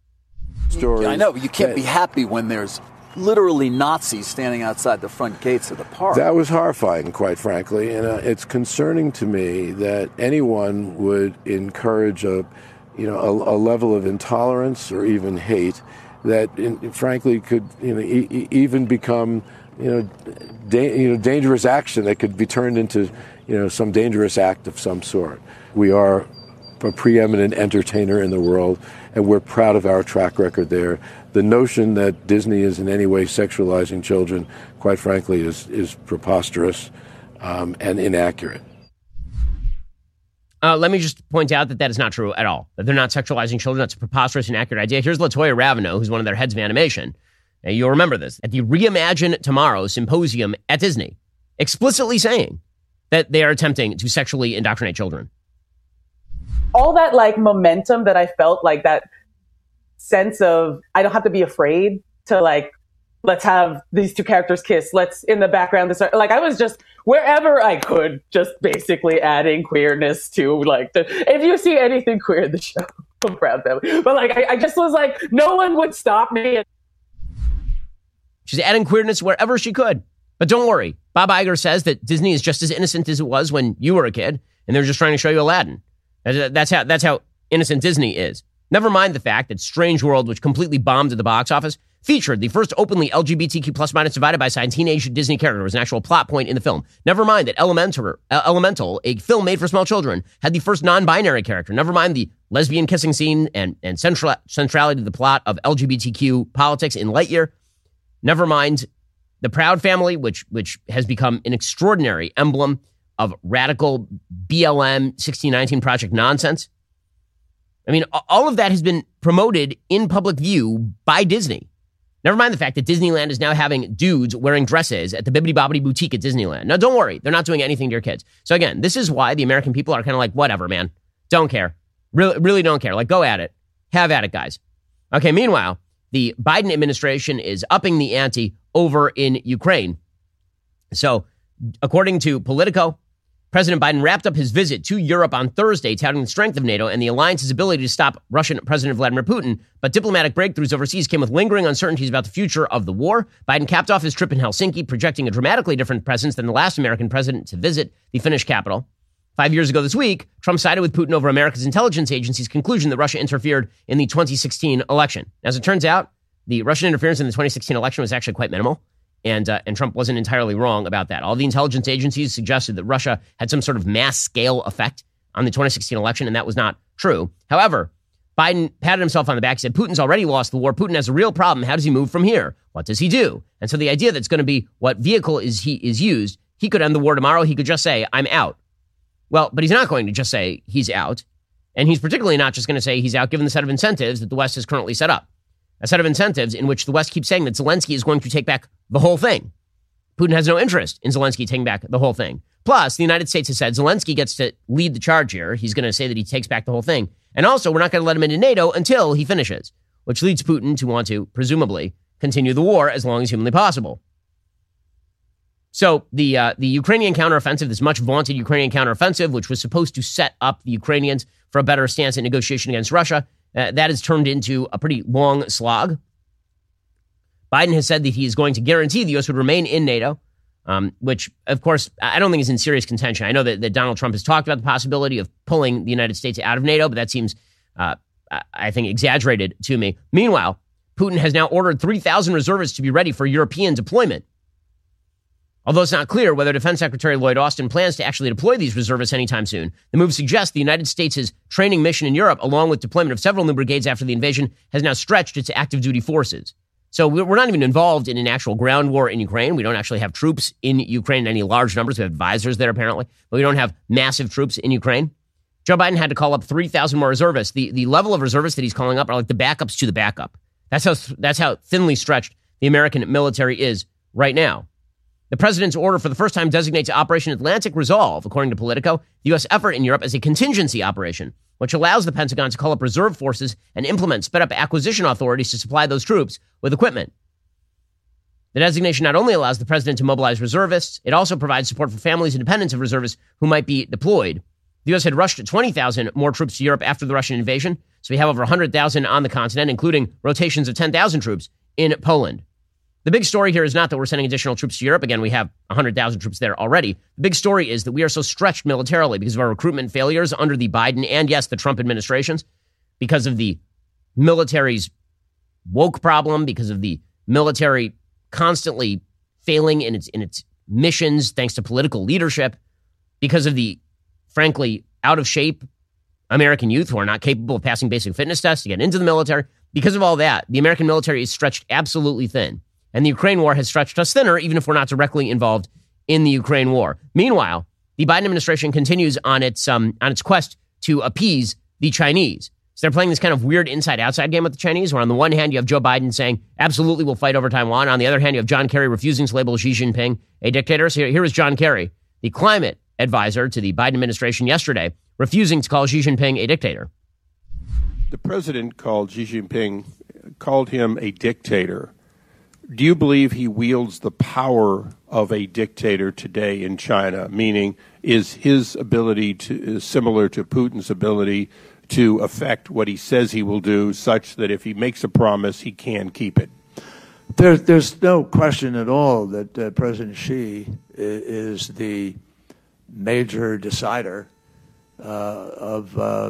Yeah, I know, but you can't be happy when there's literally Nazis standing outside the front gates of the park. That was horrifying, quite frankly, and uh, it's concerning to me that anyone would encourage a, you know, a, a level of intolerance or even hate that, in, frankly, could you know e- even become you know, da- you know dangerous action that could be turned into you know some dangerous act of some sort. We are a preeminent entertainer in the world, and we're proud of our track record there. The notion that Disney is in any way sexualizing children, quite frankly, is is preposterous um, and inaccurate. Uh, let me just point out that that is not true at all. That they're not sexualizing children. That's a preposterous, inaccurate idea. Here's LaToya Raveneau, who's one of their heads of animation. And you'll remember this at the Reimagine Tomorrow symposium at Disney, explicitly saying that they are attempting to sexually indoctrinate children. All that like momentum that I felt, like that sense of I don't have to be afraid to like, let's have these two characters kiss. Let's in the background, this, like I was just wherever I could, just basically adding queerness to like the, if you see anything queer in the show, Proud family. But like, I, I just was like, no one would stop me. She's adding queerness wherever she could. But don't worry. Bob Iger says that Disney is just as innocent as it was when you were a kid, and they're just trying to show you Aladdin. That's how, that's how innocent Disney is. Never mind the fact that Strange World, which completely bombed at the box office, featured the first openly L G B T Q plus minus divided by sign teenage Disney character. It was an actual plot point in the film. Never mind that Elemental, Elemental, a film made for small children, had the first non-binary character. Never mind the lesbian kissing scene and, and central, centrality to the plot of L G B T Q politics in Lightyear. Never mind the Proud Family, which which has become an extraordinary emblem of radical B L M sixteen nineteen Project nonsense. I mean, all of that has been promoted in public view by Disney. Never mind the fact that Disneyland is now having dudes wearing dresses at the Bibbidi Bobbidi Boutique at Disneyland. Now, don't worry. They're not doing anything to your kids. So again, this is why the American people are kind of like, whatever, man. Don't care. Really, really don't care. Like, go at it. Have at it, guys. Okay, meanwhile, the Biden administration is upping the ante over in Ukraine. So, according to Politico, President Biden wrapped up his visit to Europe on Thursday, touting the strength of NATO and the alliance's ability to stop Russian President Vladimir Putin. But diplomatic breakthroughs overseas came with lingering uncertainties about the future of the war. Biden capped off his trip in Helsinki, projecting a dramatically different presence than the last American president to visit the Finnish capital. Five years ago this week, Trump sided with Putin over America's intelligence agency's conclusion that Russia interfered in the twenty sixteen election. As it turns out, the Russian interference in the twenty sixteen election was actually quite minimal. And, uh, and Trump wasn't entirely wrong about that. All the intelligence agencies suggested that Russia had some sort of mass scale effect on the twenty sixteen election, and that was not true. However, Biden patted himself on the back. He said, Putin's already lost the war. Putin has a real problem. How does he move from here? What does he do? And so the idea that's going to be what vehicle is he is used, he could end the war tomorrow. He could just say, I'm out. Well, but he's not going to just say he's out. And he's particularly not just going to say he's out given the set of incentives that the West has currently set up. A set of incentives in which the West keeps saying that Zelensky is going to take back the whole thing. Putin has no interest in Zelensky taking back the whole thing. Plus, the United States has said Zelensky gets to lead the charge here. He's going to say that he takes back the whole thing. And also, we're not going to let him into NATO until he finishes, which leads Putin to want to, presumably, continue the war as long as humanly possible. So the uh, the Ukrainian counteroffensive, this much vaunted Ukrainian counteroffensive, which was supposed to set up the Ukrainians for a better stance in negotiation against Russia, Uh, that has turned into a pretty long slog. Biden has said that he is going to guarantee the U S would remain in NATO, um, which, of course, I don't think is in serious contention. I know that, that Donald Trump has talked about the possibility of pulling the United States out of NATO, but that seems, uh, I think, exaggerated to me. Meanwhile, Putin has now ordered three thousand reservists to be ready for European deployment. Although it's not clear whether Defense Secretary Lloyd Austin plans to actually deploy these reservists anytime soon, the move suggests the United States' training mission in Europe, along with deployment of several new brigades after the invasion, has now stretched its active duty forces. So we're not even involved in an actual ground war in Ukraine. We don't actually have troops in Ukraine in any large numbers. We have advisors there, apparently, but we don't have massive troops in Ukraine. Joe Biden had to call up three thousand more reservists. The, the level of reservists that he's calling up are like the backups to the backup. That's how, that's how thinly stretched the American military is right now. The president's order for the first time designates Operation Atlantic Resolve, according to Politico, the U S effort in Europe as a contingency operation, which allows the Pentagon to call up reserve forces and implement sped-up acquisition authorities to supply those troops with equipment. The designation not only allows the president to mobilize reservists, it also provides support for families and dependents of reservists who might be deployed. The U S had rushed twenty thousand more troops to Europe after the Russian invasion, so we have over one hundred thousand on the continent, including rotations of ten thousand troops in Poland. The big story here is not that we're sending additional troops to Europe. Again, we have one hundred thousand troops there already. The big story is that we are so stretched militarily because of our recruitment failures under the Biden and, yes, the Trump administrations, because of the military's woke problem, because of the military constantly failing in its in its missions thanks to political leadership, because of the, frankly, out-of-shape American youth who are not capable of passing basic fitness tests to get into the military. Because of all that, the American military is stretched absolutely thin. And the Ukraine war has stretched us thinner, even if we're not directly involved in the Ukraine war. Meanwhile, the Biden administration continues on its um, on its quest to appease the Chinese. So they're playing this kind of weird inside-outside game with the Chinese, where on the one hand, you have Joe Biden saying, absolutely, we'll fight over Taiwan. On the other hand, you have John Kerry refusing to label Xi Jinping a dictator. So here, here is John Kerry, the climate advisor to the Biden administration yesterday, refusing to call Xi Jinping a dictator. The president called Xi Jinping, called him a dictator. Do you believe he wields the power of a dictator today in China? Meaning, is his ability to is similar to Putin's ability to affect what he says he will do, such that if he makes a promise, he can keep it? There, there's no question at all that uh, President Xi is the major decider uh, of uh,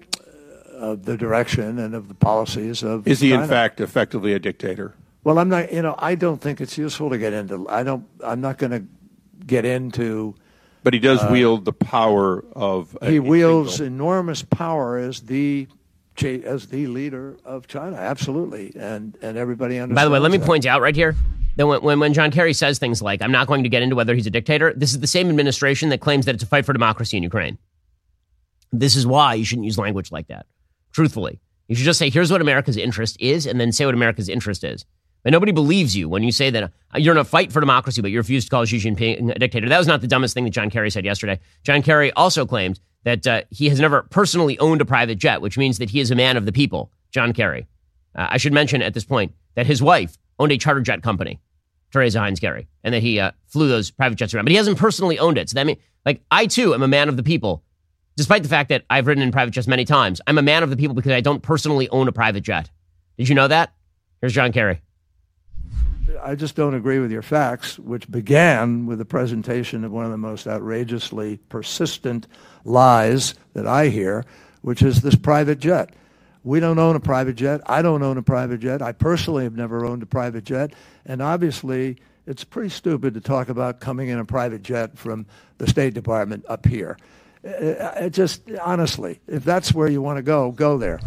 of the direction and of the policies of Is he, China. in fact, effectively a dictator? Well, I'm not. You know, I don't think it's useful to get into. I don't. I'm not going to get into. But he does uh, wield the power of. A, he wields single. enormous power as the as the leader of China. Absolutely, and and everybody understands. By the way, let me that. point out right here that when, when when John Kerry says things like "I'm not going to get into whether he's a dictator," this is the same administration that claims that it's a fight for democracy in Ukraine. This is why you shouldn't use language like that. Truthfully, you should just say, here's what America's interest is, and then say what America's interest is. But nobody believes you when you say that you're in a fight for democracy, but you refuse to call Xi Jinping a dictator. That was not the dumbest thing that John Kerry said yesterday. John Kerry also claimed that uh, he has never personally owned a private jet, which means that he is a man of the people, John Kerry. Uh, I should mention at this point that his wife owned a charter jet company, Teresa Heinz Kerry, and that he uh, flew those private jets around. But he hasn't personally owned it. So that means, like, I too am a man of the people. Despite the fact that I've ridden in private jets many times, I'm a man of the people because I don't personally own a private jet. Did you know that? Here's John Kerry. I just don't agree with your facts, which began with the presentation of one of the most outrageously persistent lies that I hear, which is this private jet. We don't own a private jet. I don't own a private jet. I personally have never owned a private jet. And obviously, it's pretty stupid to talk about coming in a private jet from the State Department up here. It just, honestly, if that's where you want to go, go there.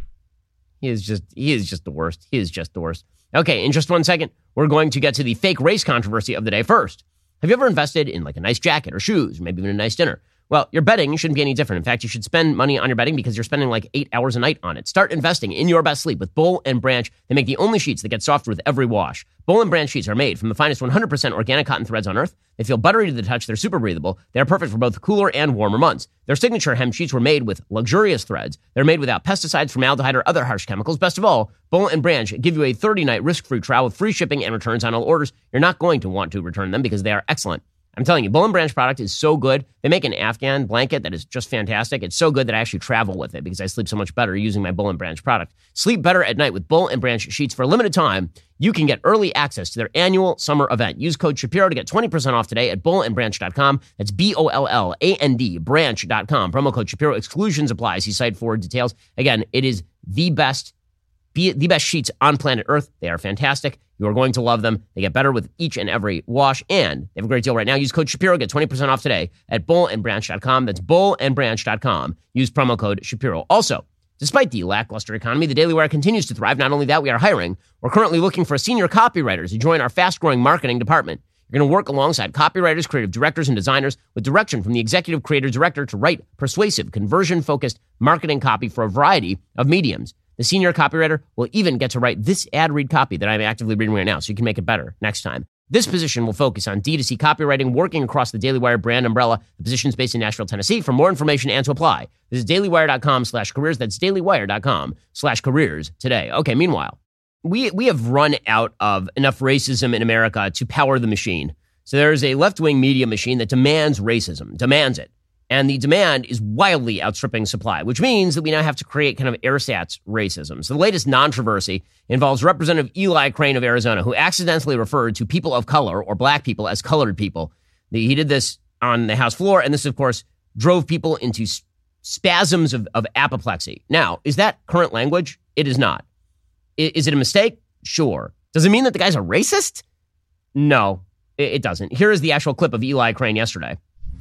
He is just, he is just the worst. He is just the worst. Okay, in just one second, we're going to get to the fake race controversy of the day first. Have you ever invested in like a nice jacket or shoes, or maybe even a nice dinner? Well, your betting shouldn't be any different. In fact, you should spend money on your betting because you're spending like eight hours a night on it. Start investing in your best sleep with Boll and Branch. They make the only sheets that get softer with every wash. Boll and Branch sheets are made from the finest one hundred percent organic cotton threads on earth. They feel buttery to the touch. They're super breathable. They are perfect for both cooler and warmer months. Their signature hem sheets were made with luxurious threads. They're made without pesticides, formaldehyde, or other harsh chemicals. Best of all, Boll and Branch give you a thirty-night risk-free trial with free shipping and returns on all orders. You're not going to want to return them because they are excellent. I'm telling you, Boll and Branch product is so good. They make an Afghan blanket that is just fantastic. It's so good that I actually travel with it because I sleep so much better using my Boll and Branch product. Sleep better at night with Boll and Branch sheets. For a limited time, you can get early access to their annual summer event. Use code Shapiro to get twenty percent off today at boll and branch dot com. That's B O L L A N D, branch dot com. Promo code Shapiro. Exclusions apply. See site for details. Again, it is the best, the best sheets on planet Earth. They are fantastic. You are going to love them. They get better with each and every wash, and they have a great deal right now. Use code Shapiro, get twenty percent off today at boll and branch dot com. That's boll and branch dot com. Use promo code Shapiro. Also, despite the lackluster economy, the Daily Wire continues to thrive. Not only that, we are hiring. We're currently looking for senior copywriters to join our fast-growing marketing department. You're going to work alongside copywriters, creative directors, and designers with direction from the executive creative director to write persuasive, conversion-focused marketing copy for a variety of mediums. The senior copywriter will even get to write this ad read copy that I'm actively reading right now, so you can make it better next time. This position will focus on D two C copywriting, working across the Daily Wire brand umbrella. The position is based in Nashville, Tennessee. For more information and to apply, visit dailywire.com slash careers. That's dailywire.com slash careers today. Okay, meanwhile, we we have run out of enough racism in America to power the machine. So there is a left-wing media machine that demands racism, demands it. And the demand is wildly outstripping supply, which means that we now have to create kind of ersatz racism. So the latest controversy involves Representative Eli Crane of Arizona, who accidentally referred to people of color or black people as colored people. He did this on the House floor, and this, of course, drove people into spasms of, of apoplexy. Now, is that current language? It is not. Is it a mistake? Sure. Does it mean that the guy's a racist? No, it doesn't. Here is the actual clip of Eli Crane yesterday.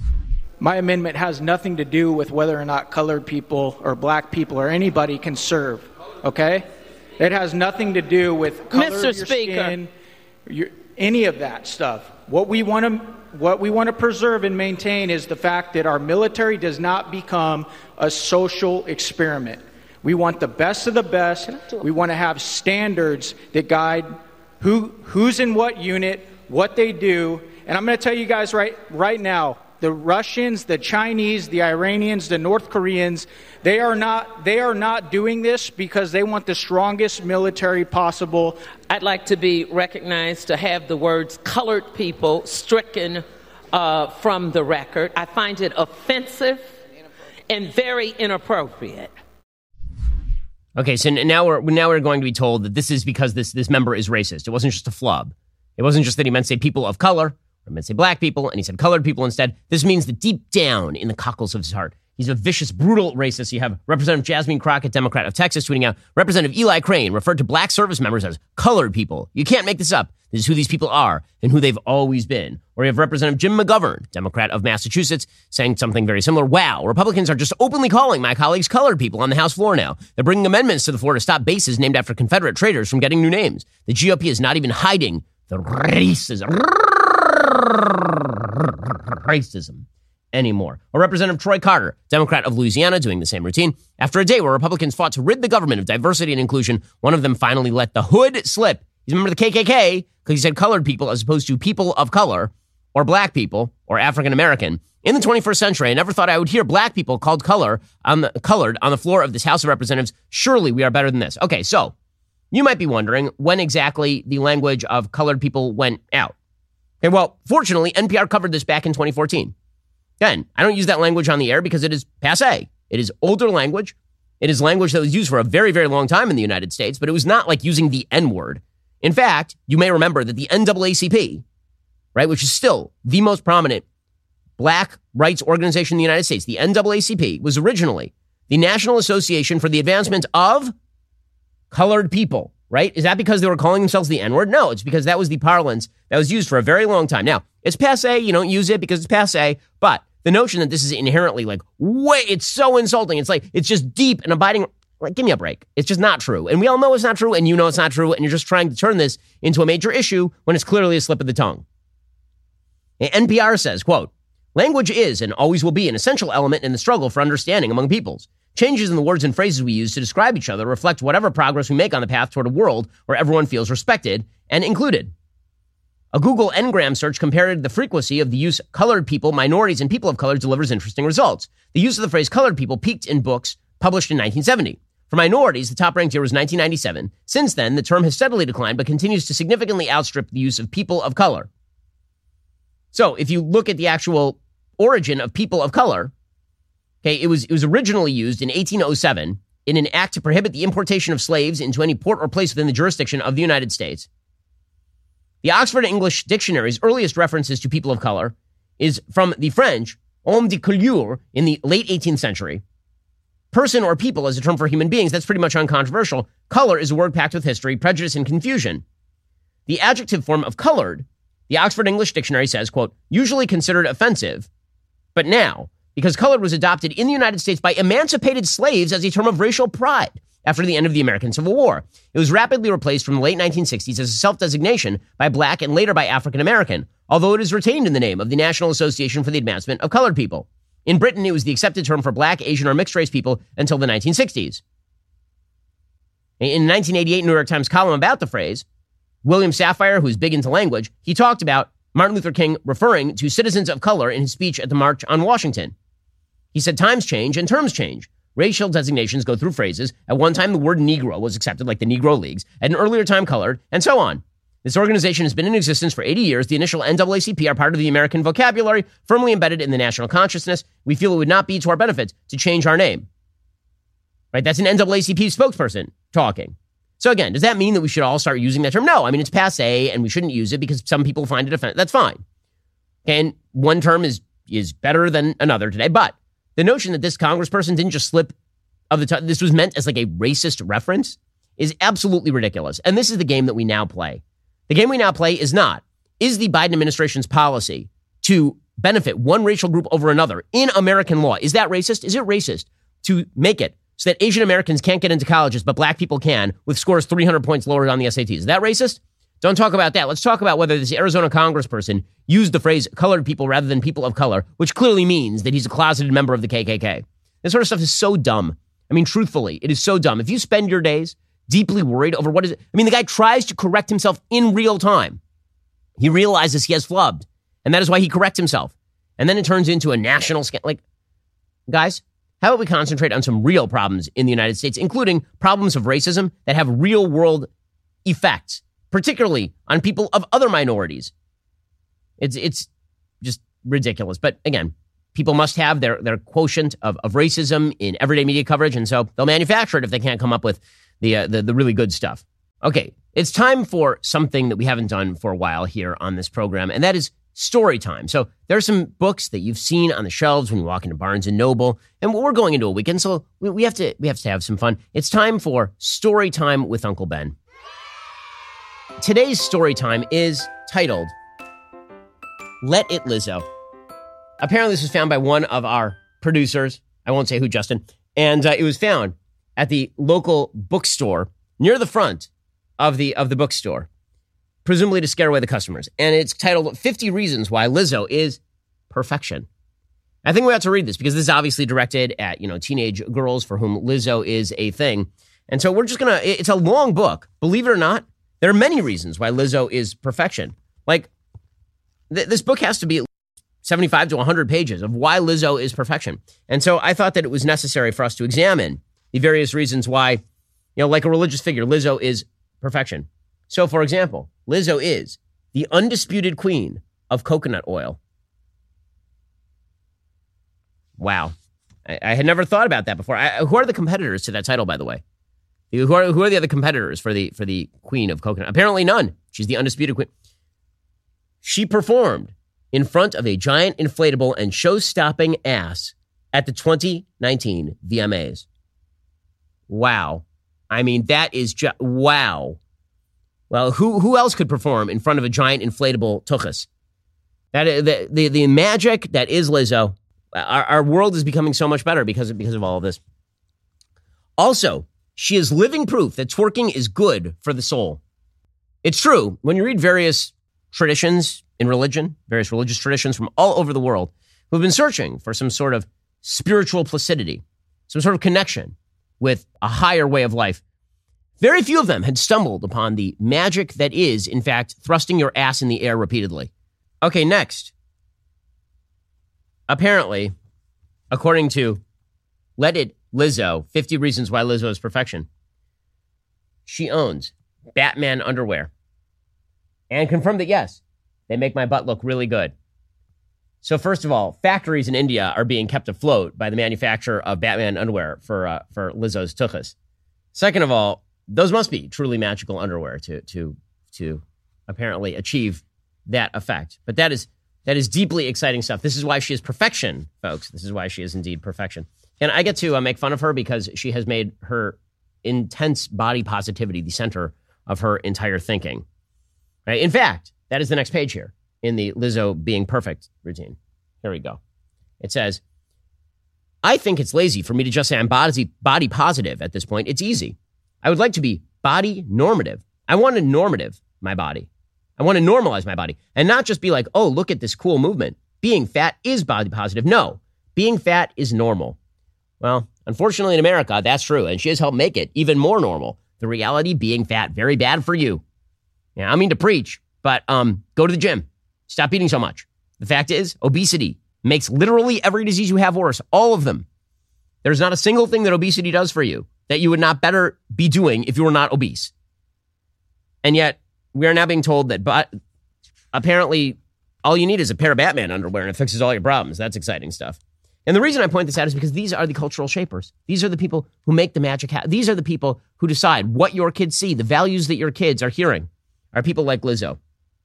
My amendment has nothing to do with whether or not colored people or black people or anybody can serve, okay? It has nothing to do with color Mister of your Speaker. skin, your, any of that stuff. What we want to what we want to preserve and maintain is the fact that our military does not become a social experiment. We want the best of the best. We want to have standards that guide who who's in what unit, what they do. And I'm going to tell you guys right right now, the Russians, the Chinese, the Iranians, the North Koreans, they are not they are not doing this because they want the strongest military possible. I'd like to be recognized to have the words colored people stricken uh, from the record. I find it offensive and very inappropriate. Okay, so now we're now we're going to be told that this is because this this member is racist. It wasn't just a flub. It wasn't just that he meant to say people of color, or he meant to say black people, and he said colored people instead. This means that deep down in the cockles of his heart, he's a vicious, brutal racist. You have Representative Jasmine Crockett, Democrat of Texas, tweeting out, Representative Eli Crane referred to black service members as colored people. You can't make this up. This is who these people are and who they've always been. Or you have Representative Jim McGovern, Democrat of Massachusetts, saying something very similar. Wow, Republicans are just openly calling my colleagues colored people on the House floor now. They're bringing amendments to the floor to stop bases named after Confederate traitors from getting new names. The G O P is not even hiding the racism. Racism. Anymore. Or Representative Troy Carter, Democrat of Louisiana, doing the same routine. After a day where Republicans fought to rid the government of diversity and inclusion, one of them finally let the hood slip. He's a member of the K K K because he said colored people as opposed to people of color or black people or African American. In the twenty-first century, I never thought I would hear black people called color on the, colored on the floor of this House of Representatives. Surely we are better than this. Okay, so you might be wondering when exactly the language of colored people went out. Okay, well, fortunately, N P R covered this back in twenty fourteen. Again, I don't use that language on the air because it is passé. It is older language. It is language that was used for a very, very long time in the United States, but it was not like using the N-word. In fact, you may remember that the N double A C P, right, which is still the most prominent black rights organization in the United States, the N double A C P was originally the National Association for the Advancement of Colored People, right? Is that because they were calling themselves the N-word? No, it's because that was the parlance that was used for a very long time. Now, it's passé. You don't use it because it's passé, but the notion that this is inherently like, wait, it's so insulting. It's like, it's just deep and abiding. Like, give me a break. It's just not true. And we all know it's not true, and you know it's not true, and you're just trying to turn this into a major issue when it's clearly a slip of the tongue. N P R says, quote, language is and always will be an essential element in the struggle for understanding among peoples. Changes in the words and phrases we use to describe each other reflect whatever progress we make on the path toward a world where everyone feels respected and included. A Google Ngram search compared the frequency of the use colored people, minorities, and people of color delivers interesting results. The use of the phrase colored people peaked in books published in nineteen seventy. For minorities, the top-ranked year was nineteen ninety-seven. Since then, the term has steadily declined, but continues to significantly outstrip the use of people of color. So, if you look at the actual origin of people of color, okay, it was it was originally used in eighteen oh seven in an act to prohibit the importation of slaves into any port or place within the jurisdiction of the United States. The Oxford English Dictionary's earliest references to people of color is from the French homme de couleur in the late eighteenth century. Person or people as a term for human beings, that's pretty much uncontroversial. Color is a word packed with history, prejudice, and confusion. The adjective form of colored, the Oxford English Dictionary says, quote, usually considered offensive, but now, because colored was adopted in the United States by emancipated slaves as a term of racial pride after the end of the American Civil War. It was rapidly replaced from the late nineteen sixties as a self-designation by black and later by African American, although it is retained in the name of the National Association for the Advancement of Colored People. In Britain, it was the accepted term for black, Asian, or mixed-race people until the nineteen sixties. In a nineteen eighty-eight New York Times column about the phrase, William Safire, who's big into language, he talked about Martin Luther King referring to citizens of color in his speech at the March on Washington. He said, times change and terms change. Racial designations go through phrases. At one time, the word Negro was accepted, like the Negro Leagues. At an earlier time, colored, and so on. This organization has been in existence for eighty years. The initial N double A C P are part of the American vocabulary, firmly embedded in the national consciousness. We feel it would not be to our benefit to change our name. Right? That's an N double A C P spokesperson talking. So again, does that mean that we should all start using that term? No. I mean, it's passé, and we shouldn't use it because some people find it offensive. That's fine. And one term is is better than another today. But the notion that this congressperson didn't just slip of the tongue, this was meant as like a racist reference, is absolutely ridiculous. And this is the game that we now play. The game we now play is not, is the Biden administration's policy to benefit one racial group over another in American law, is that racist? Is it racist to make it so that Asian Americans can't get into colleges, but black people can with scores three hundred points lower on the S A Ts? Is that racist? Don't talk about that. Let's talk about whether this Arizona congressperson used the phrase colored people rather than people of color, which clearly means that he's a closeted member of the K K K. This sort of stuff is so dumb. I mean, truthfully, it is so dumb. If you spend your days deeply worried over what is it, I mean, the guy tries to correct himself in real time. He realizes he has flubbed, and that is why he corrects himself. And then it turns into a national scandal. Like, guys, how about we concentrate on some real problems in the United States, including problems of racism that have real world effects, particularly on people of other minorities. It's it's just ridiculous. But again, people must have their, their quotient of, of racism in everyday media coverage, and so they'll manufacture it if they can't come up with the, uh, the the really good stuff. Okay, it's time for something that we haven't done for a while here on this program, and that is story time. So there are some books that you've seen on the shelves when you walk into Barnes and Noble, and we're going into a weekend, so we, we have to we have to have some fun. It's time for story time with Uncle Ben. Today's story time is titled Let It Lizzo. Apparently, this was found by one of our producers. I won't say who, Justin. And uh, it was found at the local bookstore near the front of the of the bookstore, presumably to scare away the customers. And it's titled fifty Reasons Why Lizzo is Perfection. I think we have to read this because this is obviously directed at, you know, teenage girls for whom Lizzo is a thing. And so we're just going to, it's a long book. Believe it or not, there are many reasons why Lizzo is perfection. Like, th- this book has to be seventy-five to one hundred pages of why Lizzo is perfection. And so I thought that it was necessary for us to examine the various reasons why, you know, like a religious figure, Lizzo is perfection. So, for example, Lizzo is the undisputed queen of coconut oil. Wow. I, I had never thought about that before. I, who are the competitors to that title, by the way? Who are, who are the other competitors for the for the queen of coconut? Apparently none. She's the undisputed queen. She performed in front of a giant inflatable and show-stopping ass at the twenty nineteen V M As. Wow. I mean, that is just, wow. Well, who who else could perform in front of a giant inflatable tuchus? That the, the the magic that is Lizzo. Our, our world is becoming so much better because of, because of all of this. Also, she is living proof that twerking is good for the soul. It's true. When you read various traditions in religion, various religious traditions from all over the world who have been searching for some sort of spiritual placidity, some sort of connection with a higher way of life, very few of them had stumbled upon the magic that is, in fact, thrusting your ass in the air repeatedly. Okay, next. Apparently, according to Let It Lizzo, fifty Reasons Why Lizzo is Perfection, she owns Batman underwear and confirmed that, yes, they make my butt look really good. So first of all, factories in India are being kept afloat by the manufacturer of Batman underwear for uh, for Lizzo's tuchus. Second of all, those must be truly magical underwear to to to apparently achieve that effect. But that is that is deeply exciting stuff. This is why she is perfection, folks. This is why she is indeed perfection. And I get to uh, make fun of her because she has made her intense body positivity the center of her entire thinking. Right? In fact, that is the next page here in the Lizzo being perfect routine. Here we go. It says, I think it's lazy for me to just say I'm body, body positive at this point. It's easy. I would like to be body normative. I want to normative my body. I want to normalize my body and not just be like, oh, look at this cool movement. Being fat is body positive. No, being fat is normal. Well, unfortunately in America, that's true. And she has helped make it even more normal. The reality, being fat, very bad for you. Yeah, I mean to preach, but um, go to the gym. Stop eating so much. The fact is, obesity makes literally every disease you have worse. All of them. There's not a single thing that obesity does for you that you would not better be doing if you were not obese. And yet, we are now being told that but apparently all you need is a pair of Batman underwear and it fixes all your problems. That's exciting stuff. And the reason I point this out is because these are the cultural shapers. These are the people who make the magic happen. These are the people who decide what your kids see, the values that your kids are hearing, are people like Lizzo.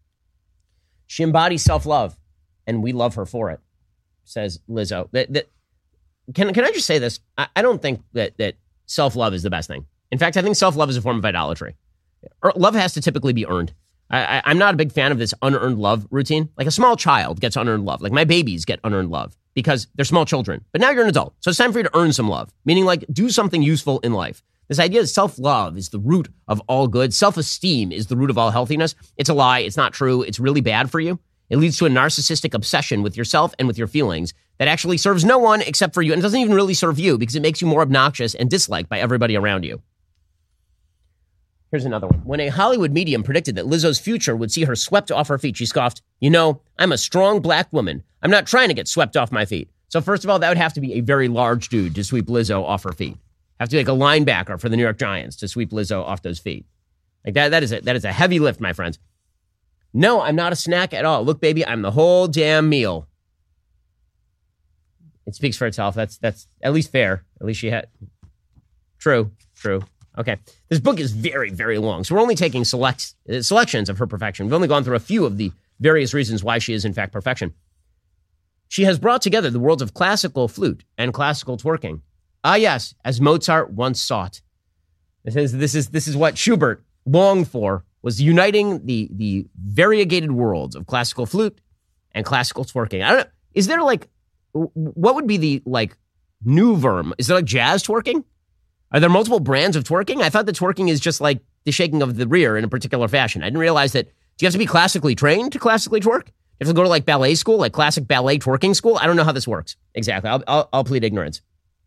She embodies self-love, and we love her for it, says Lizzo. That, that, can, can I just say this? I, I don't think that, that self-love is the best thing. In fact, I think self-love is a form of idolatry. Love has to typically be earned. I, I, I'm not a big fan of this unearned love routine. Like a small child gets unearned love. Like my babies get unearned love because they're small children. But now you're an adult. So it's time for you to earn some love, meaning like do something useful in life. This idea that self-love is the root of all good. Self-esteem is the root of all healthiness. It's a lie. It's not true. It's really bad for you. It leads to a narcissistic obsession with yourself and with your feelings that actually serves no one except for you. And it doesn't even really serve you because it makes you more obnoxious and disliked by everybody around you. Here's another one. When a Hollywood medium predicted that Lizzo's future would see her swept off her feet, she scoffed, you know, I'm a strong black woman. I'm not trying to get swept off my feet. So first of all, that would have to be a very large dude to sweep Lizzo off her feet. Have to be like a linebacker for the New York Giants to sweep Lizzo off those feet. Like that, that is a, that is a heavy lift, my friends. No, I'm not a snack at all. Look, baby, I'm the whole damn meal. It speaks for itself. That's that's at least fair. At least she had. True, true. Okay. This book is very, very long. So we're only taking select uh, selections of her perfection. We've only gone through a few of the various reasons why she is, in fact, perfection. She has brought together the worlds of classical flute and classical twerking. Ah, yes, as Mozart once sought. This is this is this is what Schubert longed for, was uniting the the variegated worlds of classical flute and classical twerking. I don't know. Is there like, what would be the like new verb? Is there like jazz twerking? Are there multiple brands of twerking? I thought that twerking is just like the shaking of the rear in a particular fashion. I didn't realize that. Do you have to be classically trained to classically twerk? You have to go to like ballet school, like classic ballet twerking school? I don't know how this works. Exactly. I'll, I'll, I'll plead ignorance.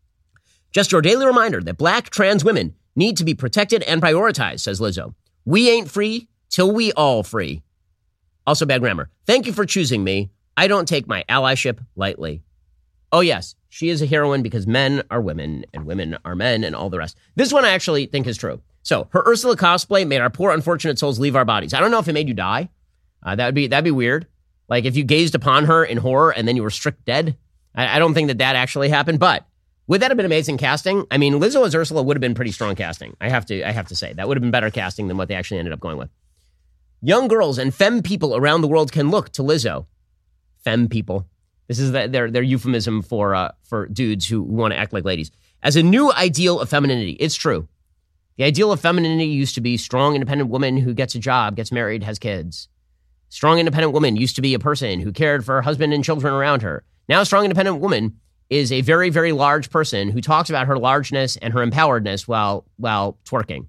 Just your daily reminder that black trans women need to be protected and prioritized, says Lizzo. We ain't free till we all free. Also bad grammar. Thank you for choosing me. I don't take my allyship lightly. Oh, yes. She is a heroine because men are women and women are men and all the rest. This one I actually think is true. So her Ursula cosplay made our poor unfortunate souls leave our bodies. I don't know if it made you die. Uh, that would be that'd be weird. Like if you gazed upon her in horror and then you were struck dead. I, I don't think that that actually happened. But would that have been amazing casting? I mean, Lizzo as Ursula would have been pretty strong casting. I have to I have to say that would have been better casting than what they actually ended up going with. Young girls and femme people around the world can look to Lizzo. Femme people. This is the, their their euphemism for uh, for dudes who want to act like ladies. As a new ideal of femininity, it's true. The ideal of femininity used to be strong, independent woman who gets a job, gets married, has kids. Strong, independent woman used to be a person who cared for her husband and children around her. Now, a strong, independent woman is a very, very large person who talks about her largeness and her empoweredness while while twerking.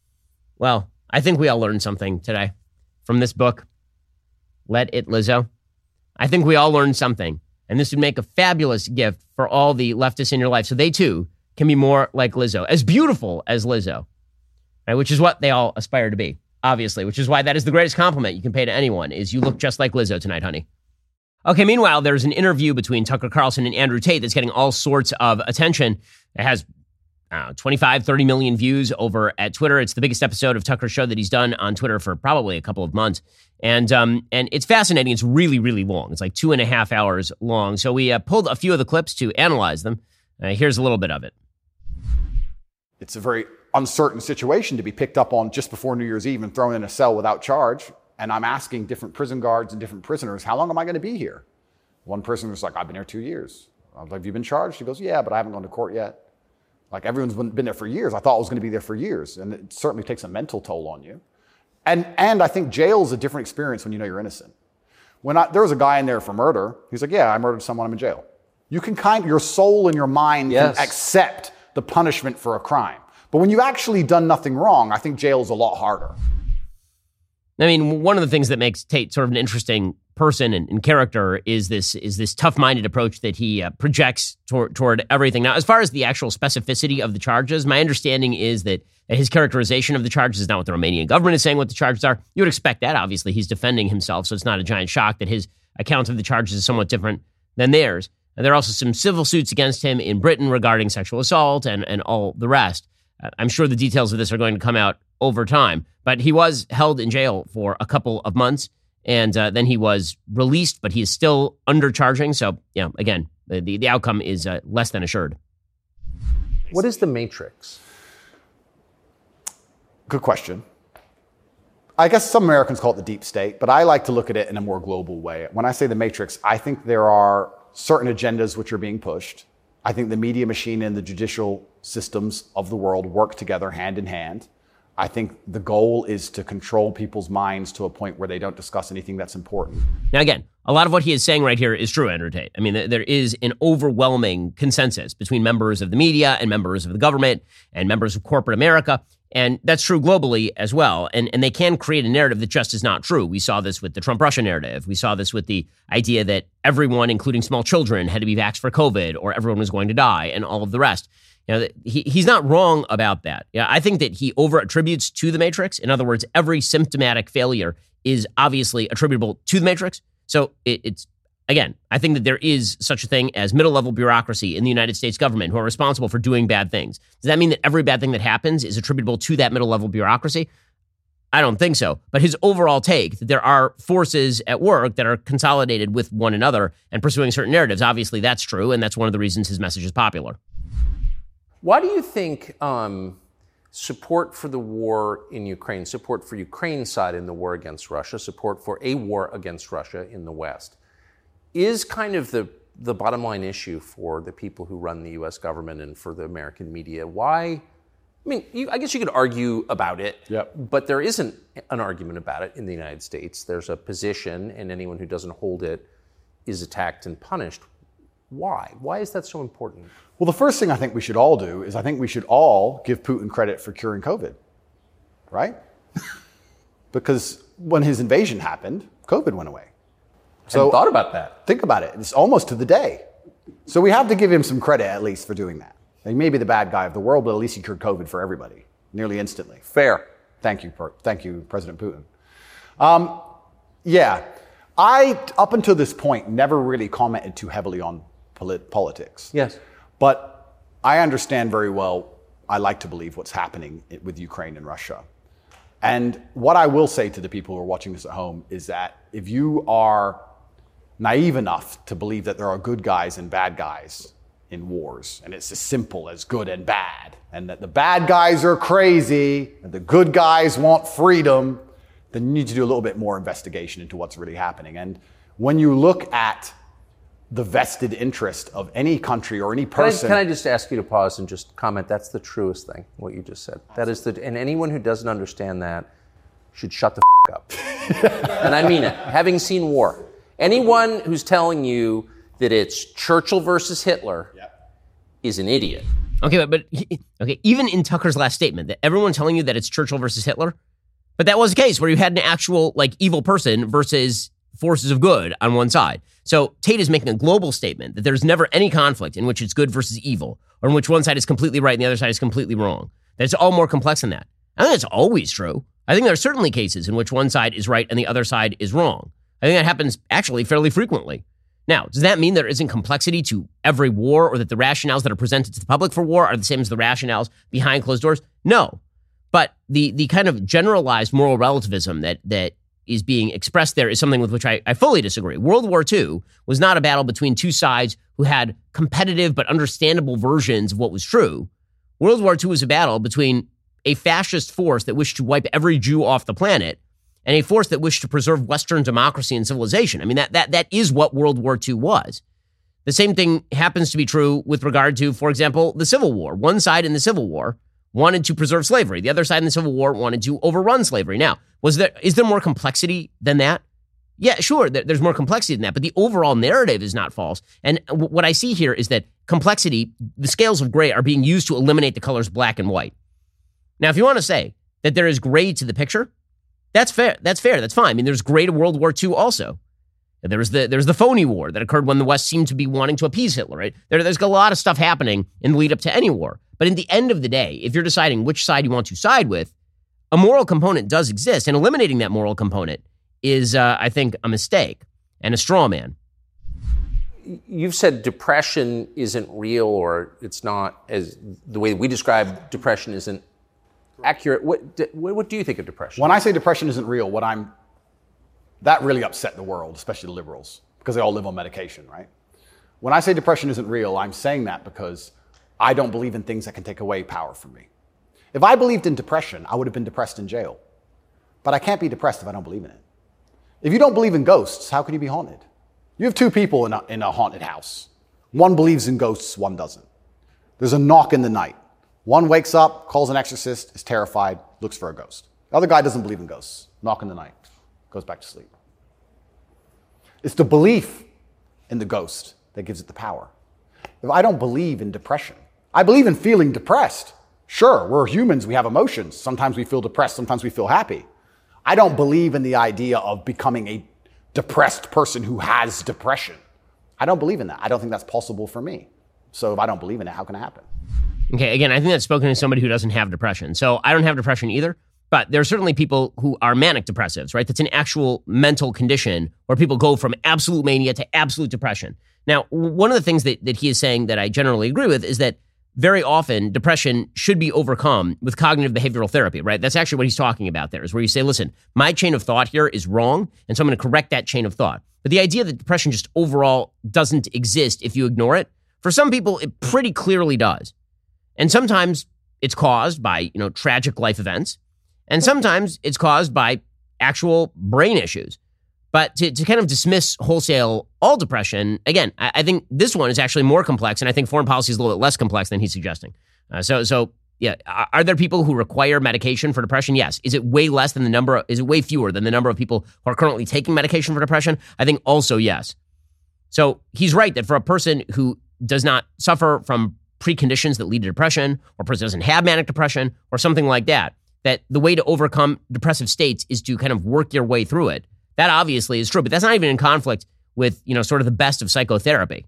Well, I think we all learned something today from this book. Let It Lizzo. I think we all learned something. And this would make a fabulous gift for all the leftists in your life so they, too, can be more like Lizzo, as beautiful as Lizzo, right? Which is what they all aspire to be, obviously, which is why that is the greatest compliment you can pay to anyone, is you look just like Lizzo tonight, honey. Okay, meanwhile, there's an interview between Tucker Carlson and Andrew Tate that's getting all sorts of attention. It has uh, twenty-five, thirty million views over at Twitter. It's the biggest episode of Tucker's show that he's done on Twitter for probably a couple of months. And um, and it's fascinating. It's really, really long. It's like two and a half hours long. So we uh, pulled a few of the clips to analyze them. Uh, here's a little bit of it. It's a very uncertain situation to be picked up on just before New Year's Eve and thrown in a cell without charge. And I'm asking different prison guards and different prisoners, how long am I going to be here? One prisoner's like, I've been here two years. I was like, have you been charged? He goes, yeah, but I haven't gone to court yet. Like, everyone's been, been there for years. I thought I was going to be there for years. And it certainly takes a mental toll on you. And and I think jail is a different experience when you know you're innocent. When I, there was a guy in there for murder, he's like, yeah, I murdered someone, I'm in jail. You can kind your soul and your mind yes. can accept the punishment for a crime. But when you've actually done nothing wrong, I think jail is a lot harder. I mean, one of the things that makes Tate sort of an interesting person and, and character is this is this tough-minded approach that he uh, projects toward, toward everything. Now, as far as the actual specificity of the charges, my understanding is that his characterization of the charges is not what the Romanian government is saying what the charges are. You would expect that. Obviously, he's defending himself, so it's not a giant shock that his account of the charges is somewhat different than theirs. And there are also some civil suits against him in Britain regarding sexual assault and, and all the rest. Uh, I'm sure the details of this are going to come out over time. But he was held in jail for a couple of months, and uh, then he was released, but he is still undercharging. So, yeah, again, the, the outcome is uh, less than assured. What is the Matrix? Good question. I guess some Americans call it the deep state, but I like to look at it in a more global way. When I say the Matrix, I think there are certain agendas which are being pushed. I think the media machine and the judicial systems of the world work together hand in hand. I think the goal is to control people's minds to a point where they don't discuss anything that's important. Now, again, a lot of what he is saying right here is true, Andrew Tate. I mean, there is an overwhelming consensus between members of the media and members of the government and members of corporate America. And that's true globally as well. And, and they can create a narrative that just is not true. We saw this with the Trump-Russia narrative. We saw this with the idea that everyone, including small children, had to be vaxxed for COVID or everyone was going to die and all of the rest. You know, he, he's not wrong about that. Yeah, I think that he over attributes to the Matrix. In other words, every symptomatic failure is obviously attributable to the Matrix. So it, it's, again, I think that there is such a thing as middle-level bureaucracy in the United States government who are responsible for doing bad things. Does that mean that every bad thing that happens is attributable to that middle-level bureaucracy? I don't think so. But his overall take that there are forces at work that are consolidated with one another and pursuing certain narratives, obviously that's true, and that's one of the reasons his message is popular. Why do you think um, support for the war in Ukraine, support for Ukraine's side in the war against Russia, support for a war against Russia in the West, is kind of the, the bottom line issue for the people who run the U S government and for the American media? Why? I mean, you, I guess you could argue about it, yep. but there isn't an argument about it in the United States. There's a position, and anyone who doesn't hold it is attacked and punished. Why? Why is that so important? Well, the first thing I think we should all do is I think we should all give Putin credit for curing COVID, right? Because when his invasion happened, COVID went away. So I thought about that. Think about it. It's almost to the day. So we have to give him some credit at least for doing that. He may be the bad guy of the world, but at least he cured COVID for everybody, nearly instantly. Fair. Thank you, thank you, President Putin. Um, yeah, I, up until this point, never really commented too heavily on polit- politics. Yes. But I understand very well, I like to believe what's happening with Ukraine and Russia. And what I will say to the people who are watching this at home is that if you are naive enough to believe that there are good guys and bad guys in wars, and it's as simple as good and bad, and that the bad guys are crazy, and the good guys want freedom, then you need to do a little bit more investigation into what's really happening. And when you look at the vested interest of any country or any person... Can I, can I just ask you to pause and just comment? That's the truest thing, what you just said. That is the, and anyone who doesn't understand that should shut the f*** up. And I mean it. Having seen war, anyone who's telling you that it's Churchill versus Hitler yep. is an idiot. Okay, but, but okay, even in Tucker's last statement, that everyone telling you that it's Churchill versus Hitler, but that was the case where you had an actual like evil person versus forces of good on one side. So Tate is making a global statement that there's never any conflict in which it's good versus evil, or in which one side is completely right and the other side is completely wrong. That it's all more complex than that. I think that's always true. I think there are certainly cases in which one side is right and the other side is wrong. I think that happens actually fairly frequently. Now, does that mean there isn't complexity to every war, or that the rationales that are presented to the public for war are the same as the rationales behind closed doors? No. But the the kind of generalized moral relativism that that is being expressed there is something with which I, I fully disagree. World War Two was not a battle between two sides who had competitive but understandable versions of what was true. World War Two was a battle between a fascist force that wished to wipe every Jew off the planet and a force that wished to preserve Western democracy and civilization. I mean, that that that is what World War Two was. The same thing happens to be true with regard to, for example, the Civil War. One side in the Civil War wanted to preserve slavery. The other side in the Civil War wanted to overrun slavery. Now, was there is there more complexity than that? Yeah, sure, there's more complexity than that, but the overall narrative is not false. And w- what I see here is that complexity, the scales of gray are being used to eliminate the colors black and white. Now, if you want to say that there is gray to the picture, that's fair. That's fair. That's fine. I mean, there's gray to World War Two also. There was the there's the phony war that occurred when the West seemed to be wanting to appease Hitler, right? There, there's a lot of stuff happening in the lead up to any war. But in the end of the day, if you're deciding which side you want to side with, a moral component does exist, and eliminating that moral component is, uh, I think, a mistake and a straw man. You've said depression isn't real, or it's not, as the way we describe depression isn't accurate. What, what do you think of depression? When I say depression isn't real, what I'm, that really upset the world, especially the liberals, because they all live on medication, right? When I say depression isn't real, I'm saying that because I don't believe in things that can take away power from me. If I believed in depression, I would have been depressed in jail. But I can't be depressed if I don't believe in it. If you don't believe in ghosts, how can you be haunted? You have two people in a, in a haunted house. One believes in ghosts, one doesn't. There's a knock in the night. One wakes up, calls an exorcist, is terrified, looks for a ghost. The other guy doesn't believe in ghosts. Knock in the night, goes back to sleep. It's the belief in the ghost that gives it the power. If I don't believe in depression, I believe in feeling depressed. Sure, we're humans, we have emotions. Sometimes we feel depressed, sometimes we feel happy. I don't believe in the idea of becoming a depressed person who has depression. I don't believe in that. I don't think that's possible for me. So if I don't believe in it, how can it happen? Okay, again, I think that's spoken to somebody who doesn't have depression. So I don't have depression either, but there are certainly people who are manic depressives, right? That's an actual mental condition where people go from absolute mania to absolute depression. Now, one of the things that, that he is saying that I generally agree with is that very often depression should be overcome with cognitive behavioral therapy, right? That's actually what he's talking about there, is where you say, listen, my chain of thought here is wrong, and so I'm going to correct that chain of thought. But the idea that depression just overall doesn't exist if you ignore it, for some people, it pretty clearly does. And sometimes it's caused by, you know, tragic life events, and sometimes it's caused by actual brain issues. But to, to kind of dismiss wholesale all depression, again, I, I think this one is actually more complex, and I think foreign policy is a little bit less complex than he's suggesting. Uh, so, so yeah, are, are there people who require medication for depression? Yes. Is it way less than the number? Of, is it way fewer than the number of people who are currently taking medication for depression? I think also yes. So he's right that for a person who does not suffer from preconditions that lead to depression, or a person doesn't have manic depression, or something like that, that the way to overcome depressive states is to kind of work your way through it. That obviously is true, but that's not even in conflict with, you know, sort of the best of psychotherapy.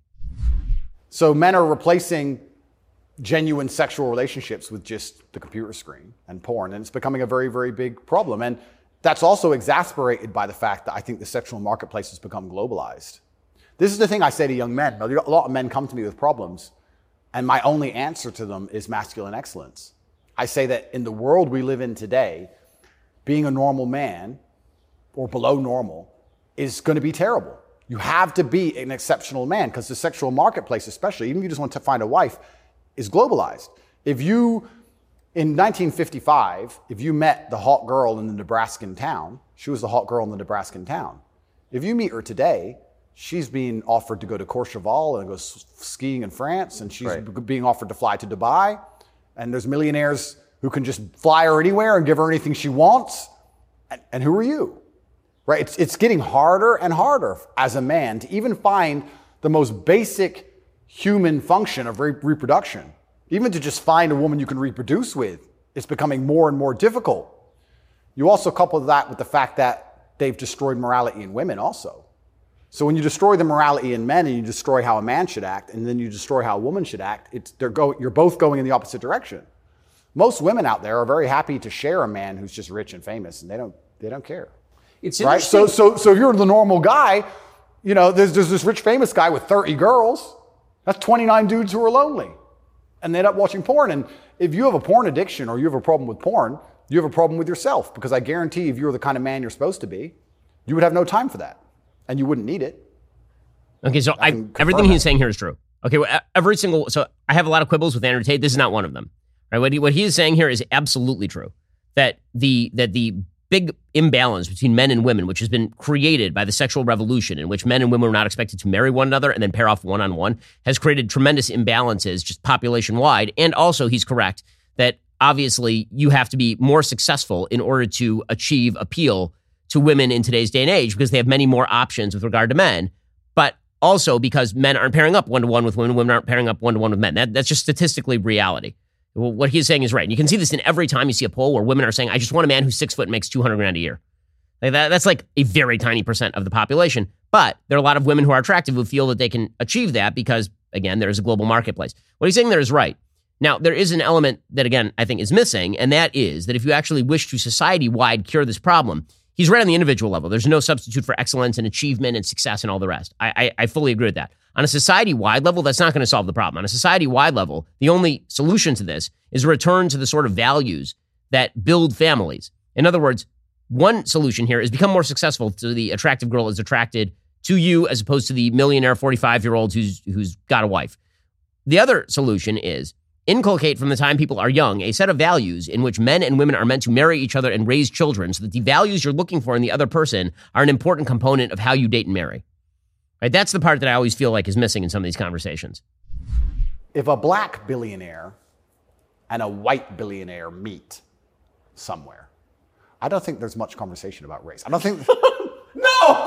So men are replacing genuine sexual relationships with just the computer screen and porn, and it's becoming a very, very big problem. And that's also exasperated by the fact that I think the sexual marketplace has become globalized. This is the thing I say to young men. A lot of men come to me with problems, and my only answer to them is masculine excellence. I say that in the world we live in today, being a normal man or below normal is going to be terrible. You have to be an exceptional man, because the sexual marketplace, especially, even if you just want to find a wife, is globalized. If you, in nineteen fifty-five, if you met the hot girl in the Nebraskan town, she was the hot girl in the Nebraskan town. If you meet her today, she's being offered to go to Courchevel and go skiing in France, and she's right. being offered to fly to Dubai, and there's millionaires who can just fly her anywhere and give her anything she wants. And, and who are you? Right? It's, it's getting harder and harder as a man to even find the most basic human function of re- reproduction. Even to just find a woman you can reproduce with, it's becoming more and more difficult. You also couple that with the fact that they've destroyed morality in women also. So when you destroy the morality in men and you destroy how a man should act, and then you destroy how a woman should act, it's, they're go, you're both going in the opposite direction. Most women out there are very happy to share a man who's just rich and famous, and they don't, they don't care. It's right. So, so, so if you're the normal guy, you know, there's, there's this rich, famous guy with thirty girls. That's twenty-nine dudes who are lonely, and they end up watching porn. And if you have a porn addiction or you have a problem with porn, you have a problem with yourself, because I guarantee if you were the kind of man you're supposed to be, you would have no time for that, and you wouldn't need it. Okay, so I I, everything that. he's saying here is true. Okay, well, every single, so I have a lot of quibbles with Andrew Tate. This is not one of them. Right? What he, what he is saying here is absolutely true. That the that the big imbalance between men and women, which has been created by the sexual revolution, in which men and women were not expected to marry one another and then pair off one-on-one, has created tremendous imbalances just population-wide. And also, he's correct that obviously you have to be more successful in order to achieve appeal to women in today's day and age, because they have many more options with regard to men, but also because men aren't pairing up one-to-one with women, women aren't pairing up one-to-one with men. That, that's just statistically reality. Well, what he's saying is right. And you can see this in every time you see a poll where women are saying, I just want a man who's six foot and makes two hundred grand a year. Like that, that's like a very tiny percent of the population. But there are a lot of women who are attractive who feel that they can achieve that because, again, there's a global marketplace. What he's saying there is right. Now, there is an element that, again, I think is missing, and that is that if you actually wish to society-wide cure this problem, he's right on the individual level. There's no substitute for excellence and achievement and success and all the rest. I, I, I fully agree with that. On a society-wide level, that's not going to solve the problem. On a society-wide level, the only solution to this is a return to the sort of values that build families. In other words, one solution here is become more successful so the attractive girl is attracted to you as opposed to the millionaire forty-five-year-old who's who's got a wife. The other solution is inculcate from the time people are young a set of values in which men and women are meant to marry each other and raise children, so that the values you're looking for in the other person are an important component of how you date and marry. Right? That's the part that I always feel like is missing in some of these conversations. If a black billionaire and a white billionaire meet somewhere, I don't think there's much conversation about race. I don't think... no! no!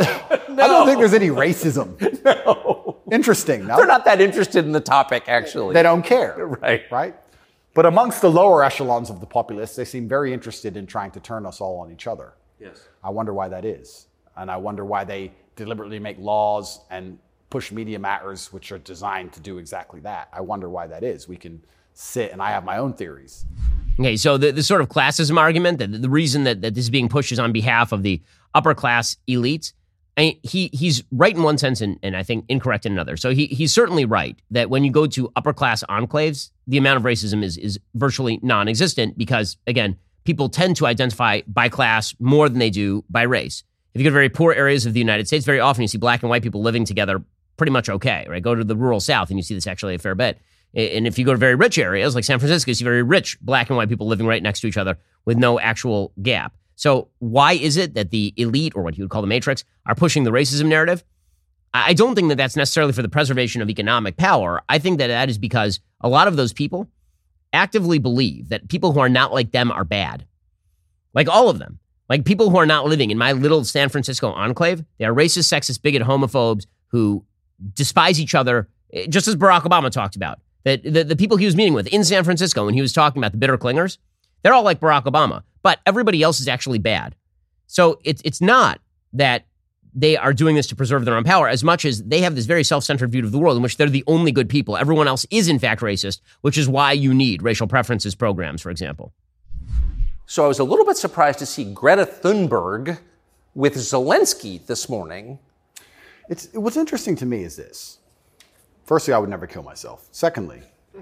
I don't think there's any racism. No. Interesting, no? They're not that interested in the topic, actually. They don't care. Right. Right? But amongst the lower echelons of the populace, they seem very interested in trying to turn us all on each other. Yes. I wonder why that is. And I wonder why they deliberately make laws and push media matters which are designed to do exactly that. I wonder why that is. We can sit, and I have my own theories. Okay, so the, the sort of classism argument, that the reason that, that this is being pushed is on behalf of the upper class elites, I, he he's right in one sense and, and I think incorrect in another. So he he's certainly right that when you go to upper class enclaves, the amount of racism is is virtually non-existent because, again, people tend to identify by class more than they do by race. If you go to very poor areas of the United States, very often you see black and white people living together pretty much okay, right? Go to the rural South and you see this actually a fair bit. And if you go to very rich areas like San Francisco, you see very rich black and white people living right next to each other with no actual gap. So why is it that the elite, or what you would call the matrix, are pushing the racism narrative? I don't think that that's necessarily for the preservation of economic power. I think that that is because a lot of those people actively believe that people who are not like them are bad. Like all of them. Like people who are not living in my little San Francisco enclave, they are racist, sexist, bigot, homophobes who despise each other, just as Barack Obama talked about. That the, the people he was meeting with in San Francisco when he was talking about the bitter clingers, they're all like Barack Obama, but everybody else is actually bad. So it's it's not that they are doing this to preserve their own power as much as they have this very self-centered view of the world in which they're the only good people. Everyone else is in fact racist, which is why you need racial preferences programs, for example. So I was a little bit surprised to see Greta Thunberg with Zelensky this morning. It's, what's interesting to me is this. Firstly, I would never kill myself. Secondly,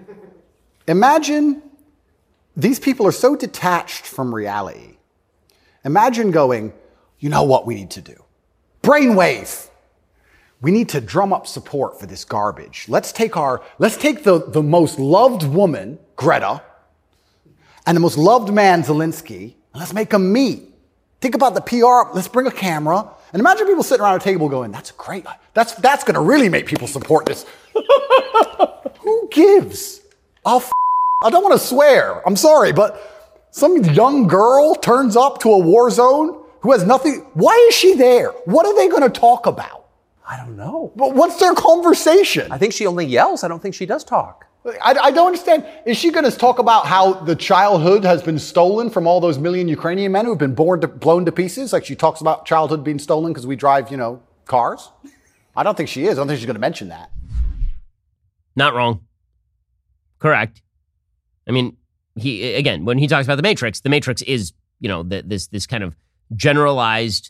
imagine these people are so detached from reality. Imagine going, you know what we need to do? Brainwave. We need to drum up support for this garbage. Let's take our, let's take the, the most loved woman, Greta, and the most loved man, Zelensky, and let's make them meet. Think about the P R. Let's bring a camera. And imagine people sitting around a table going, that's great. That's, that's going to really make people support this. Who gives a f- I don't want to swear. I'm sorry, but some young girl turns up to a war zone who has nothing. Why is she there? What are they going to talk about? I don't know. But what's their conversation? I think she only yells. I don't think she does talk. I, I don't understand. Is she going to talk about how the childhood has been stolen from all those million Ukrainian men who've been born to, blown to pieces? Like she talks about childhood being stolen because we drive, you know, cars? I don't think she is. I don't think she's going to mention that. Not wrong. Correct. I mean, he again, when he talks about the Matrix, the Matrix is, you know, the, this this kind of generalized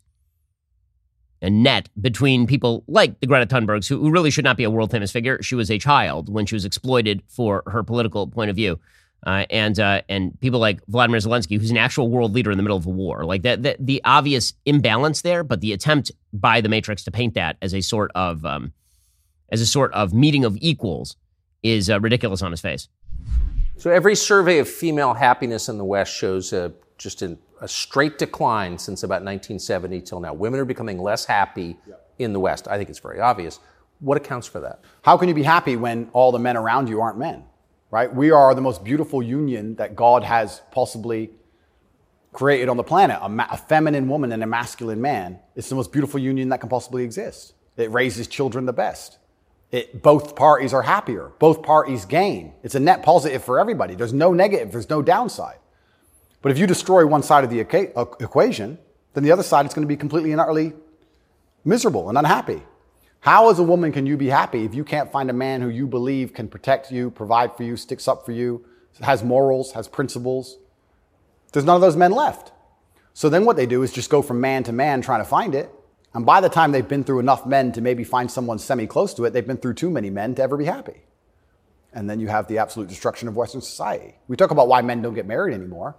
a net between people like the Greta Thunbergs, who, who really should not be a world famous figure. She was a child when she was exploited for her political point of view, uh, and uh, and people like Vladimir Zelensky, who's an actual world leader in the middle of a war. Like that, that the obvious imbalance there, but the attempt by the Matrix to paint that as a sort of um, as a sort of meeting of equals is uh, ridiculous on his face. So every survey of female happiness in the West shows a, just a, a straight decline since about nineteen seventy till now. Women are becoming less happy yeah. in the West. I think it's very obvious. What accounts for that? How can you be happy when all the men around you aren't men, right? We are the most beautiful union that God has possibly created on the planet. A, ma- a feminine woman and a masculine man. It's the most beautiful union that can possibly exist. It raises children the best. It, both parties are happier. Both parties gain. It's a net positive for everybody. There's no negative. There's no downside. But if you destroy one side of the equa- equation, then the other side is going to be completely and utterly miserable and unhappy. How as a woman can you be happy if you can't find a man who you believe can protect you, provide for you, sticks up for you, has morals, has principles? There's none of those men left. So then what they do is just go from man to man trying to find it. And by the time they've been through enough men to maybe find someone semi-close to it, they've been through too many men to ever be happy. And then you have the absolute destruction of Western society. We talk about why men don't get married anymore.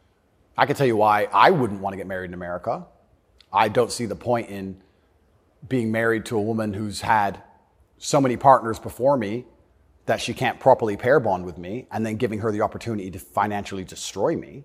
I can tell you why I wouldn't want to get married in America. I don't see the point in being married to a woman who's had so many partners before me that she can't properly pair bond with me and then giving her the opportunity to financially destroy me.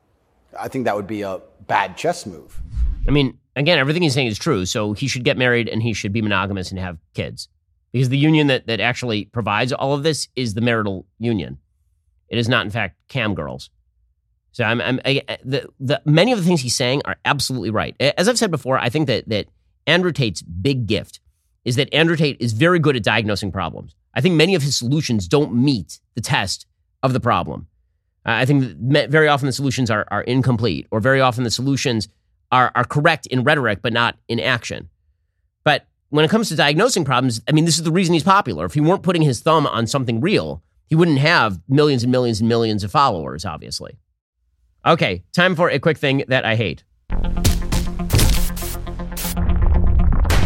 I think that would be a bad chess move. I mean, again, everything he's saying is true. So he should get married and he should be monogamous and have kids. Because the union that, that actually provides all of this is the marital union. It is not, in fact, cam girls. So I'm, I'm I, the, the many of the things he's saying are absolutely right. As I've said before, I think that that Andrew Tate's big gift is that Andrew Tate is very good at diagnosing problems. I think many of his solutions don't meet the test of the problem. Uh, I think that very often the solutions are are incomplete, or very often the solutions are are correct in rhetoric but not in action. But when it comes to diagnosing problems, I mean, this is the reason he's popular. If he weren't putting his thumb on something real, he wouldn't have millions and millions and millions of followers, obviously. Okay, time for a quick thing that I hate.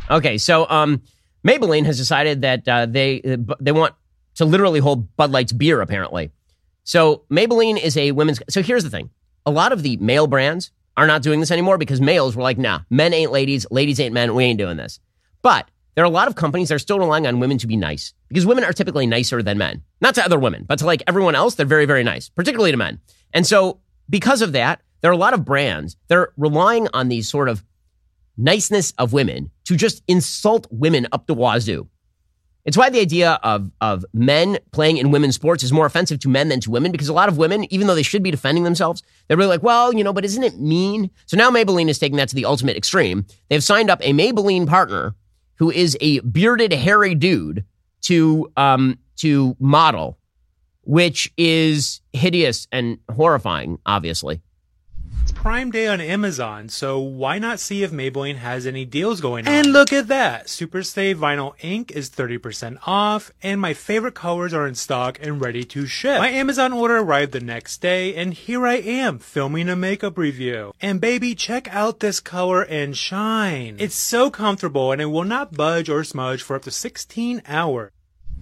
Okay, so um, Maybelline has decided that uh, they they want to literally hold Bud Light's beer, apparently. So Maybelline is a women's... So here's the thing. A lot of the male brands are not doing this anymore because males were like, nah, men ain't ladies, ladies ain't men, we ain't doing this. But there are a lot of companies that are still relying on women to be nice because women are typically nicer than men. Not to other women, but to like everyone else, they're very, very nice, particularly to men. And so because of that, there are a lot of brands that are relying on these sort of niceness of women to just insult women up the wazoo. It's why the idea of, of men playing in women's sports is more offensive to men than to women, because a lot of women, even though they should be defending themselves, they're really like, well, you know, but isn't it mean? So now Maybelline is taking that to the ultimate extreme. They've signed up a Maybelline partner who is a bearded, hairy dude to um, to model, which is hideous and horrifying, obviously. It's Prime Day on Amazon, so why not see if Maybelline has any deals going on? And look at that! Super Stay Vinyl Ink is thirty percent off, and my favorite colors are in stock and ready to ship. My Amazon order arrived the next day, and here I am, filming a makeup review. And baby, check out this color and shine. It's so comfortable, and it will not budge or smudge for up to sixteen hours.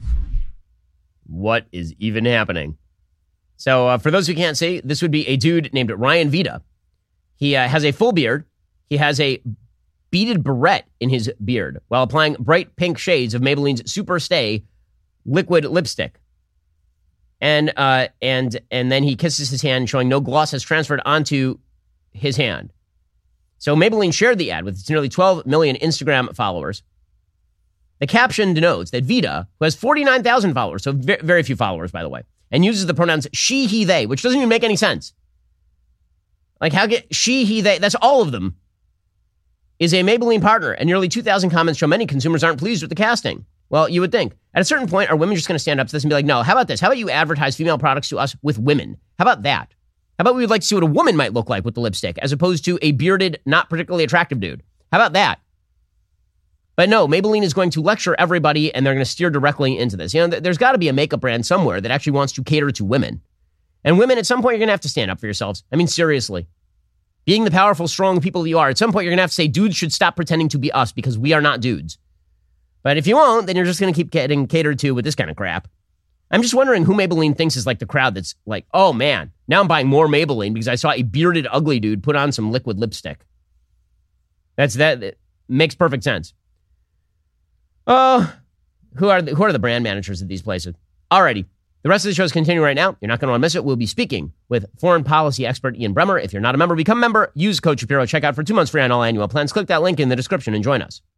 What is even happening? So uh, for those who can't see, this would be a dude named Ryan Vita. He uh, has a full beard. He has a beaded barrette in his beard while applying bright pink shades of Maybelline's Super Stay liquid lipstick. And uh, and and then he kisses his hand, showing no gloss has transferred onto his hand. So Maybelline shared the ad with its nearly twelve million Instagram followers. The caption denotes that Vita, who has forty-nine thousand followers, so very, very few followers, by the way, and uses the pronouns she, he, they, which doesn't even make any sense. Like, how get she, he, they, that's all of them, is a Maybelline partner, and nearly two thousand comments show many consumers aren't pleased with the casting. Well, you would think. At a certain point, are women just going to stand up to this and be like, no, how about this? How about you advertise female products to us with women? How about that? How about we would like to see what a woman might look like with the lipstick, as opposed to a bearded, not particularly attractive dude? How about that? But no, Maybelline is going to lecture everybody, and they're going to steer directly into this. You know, there's got to be a makeup brand somewhere that actually wants to cater to women. And women, at some point, you're going to have to stand up for yourselves. I mean, seriously. Being the powerful, strong people you are, at some point, you're going to have to say, dudes should stop pretending to be us because we are not dudes. But if you won't, then you're just going to keep getting catered to with this kind of crap. I'm just wondering who Maybelline thinks is like the crowd that's like, oh, man, now I'm buying more Maybelline because I saw a bearded, ugly dude put on some liquid lipstick. That's that. It makes perfect sense. Oh, who are the, who are the brand managers at these places? Alrighty. The rest of the show is continuing right now. You're not going to want to miss it. We'll be speaking with foreign policy expert Ian Bremmer. If you're not a member, become a member. Use code Shapiro. Check out for two months free on all annual plans. Click that link in the description and join us.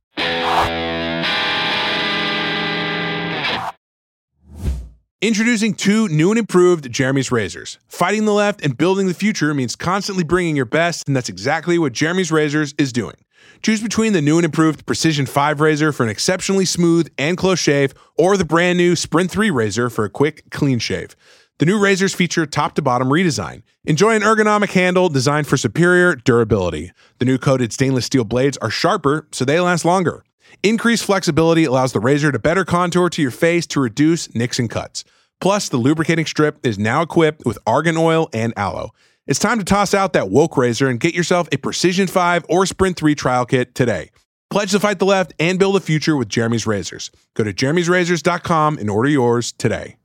Introducing two new and improved Jeremy's razors. Fighting the left and building the future means constantly bringing your best, and that's exactly what Jeremy's Razors is doing. Choose between the new and improved Precision five razor for an exceptionally smooth and close shave, or the brand new Sprint three razor for a quick, clean shave. The new razors feature top-to-bottom redesign. Enjoy an ergonomic handle designed for superior durability. The new coated stainless steel blades are sharper, so they last longer. Increased flexibility allows the razor to better contour to your face to reduce nicks and cuts. Plus, the lubricating strip is now equipped with argan oil and aloe. It's time to toss out that woke razor and get yourself a Precision five or Sprint three trial kit today. Pledge to fight the left and build a future with Jeremy's Razors. Go to jeremy's razors dot com and order yours today.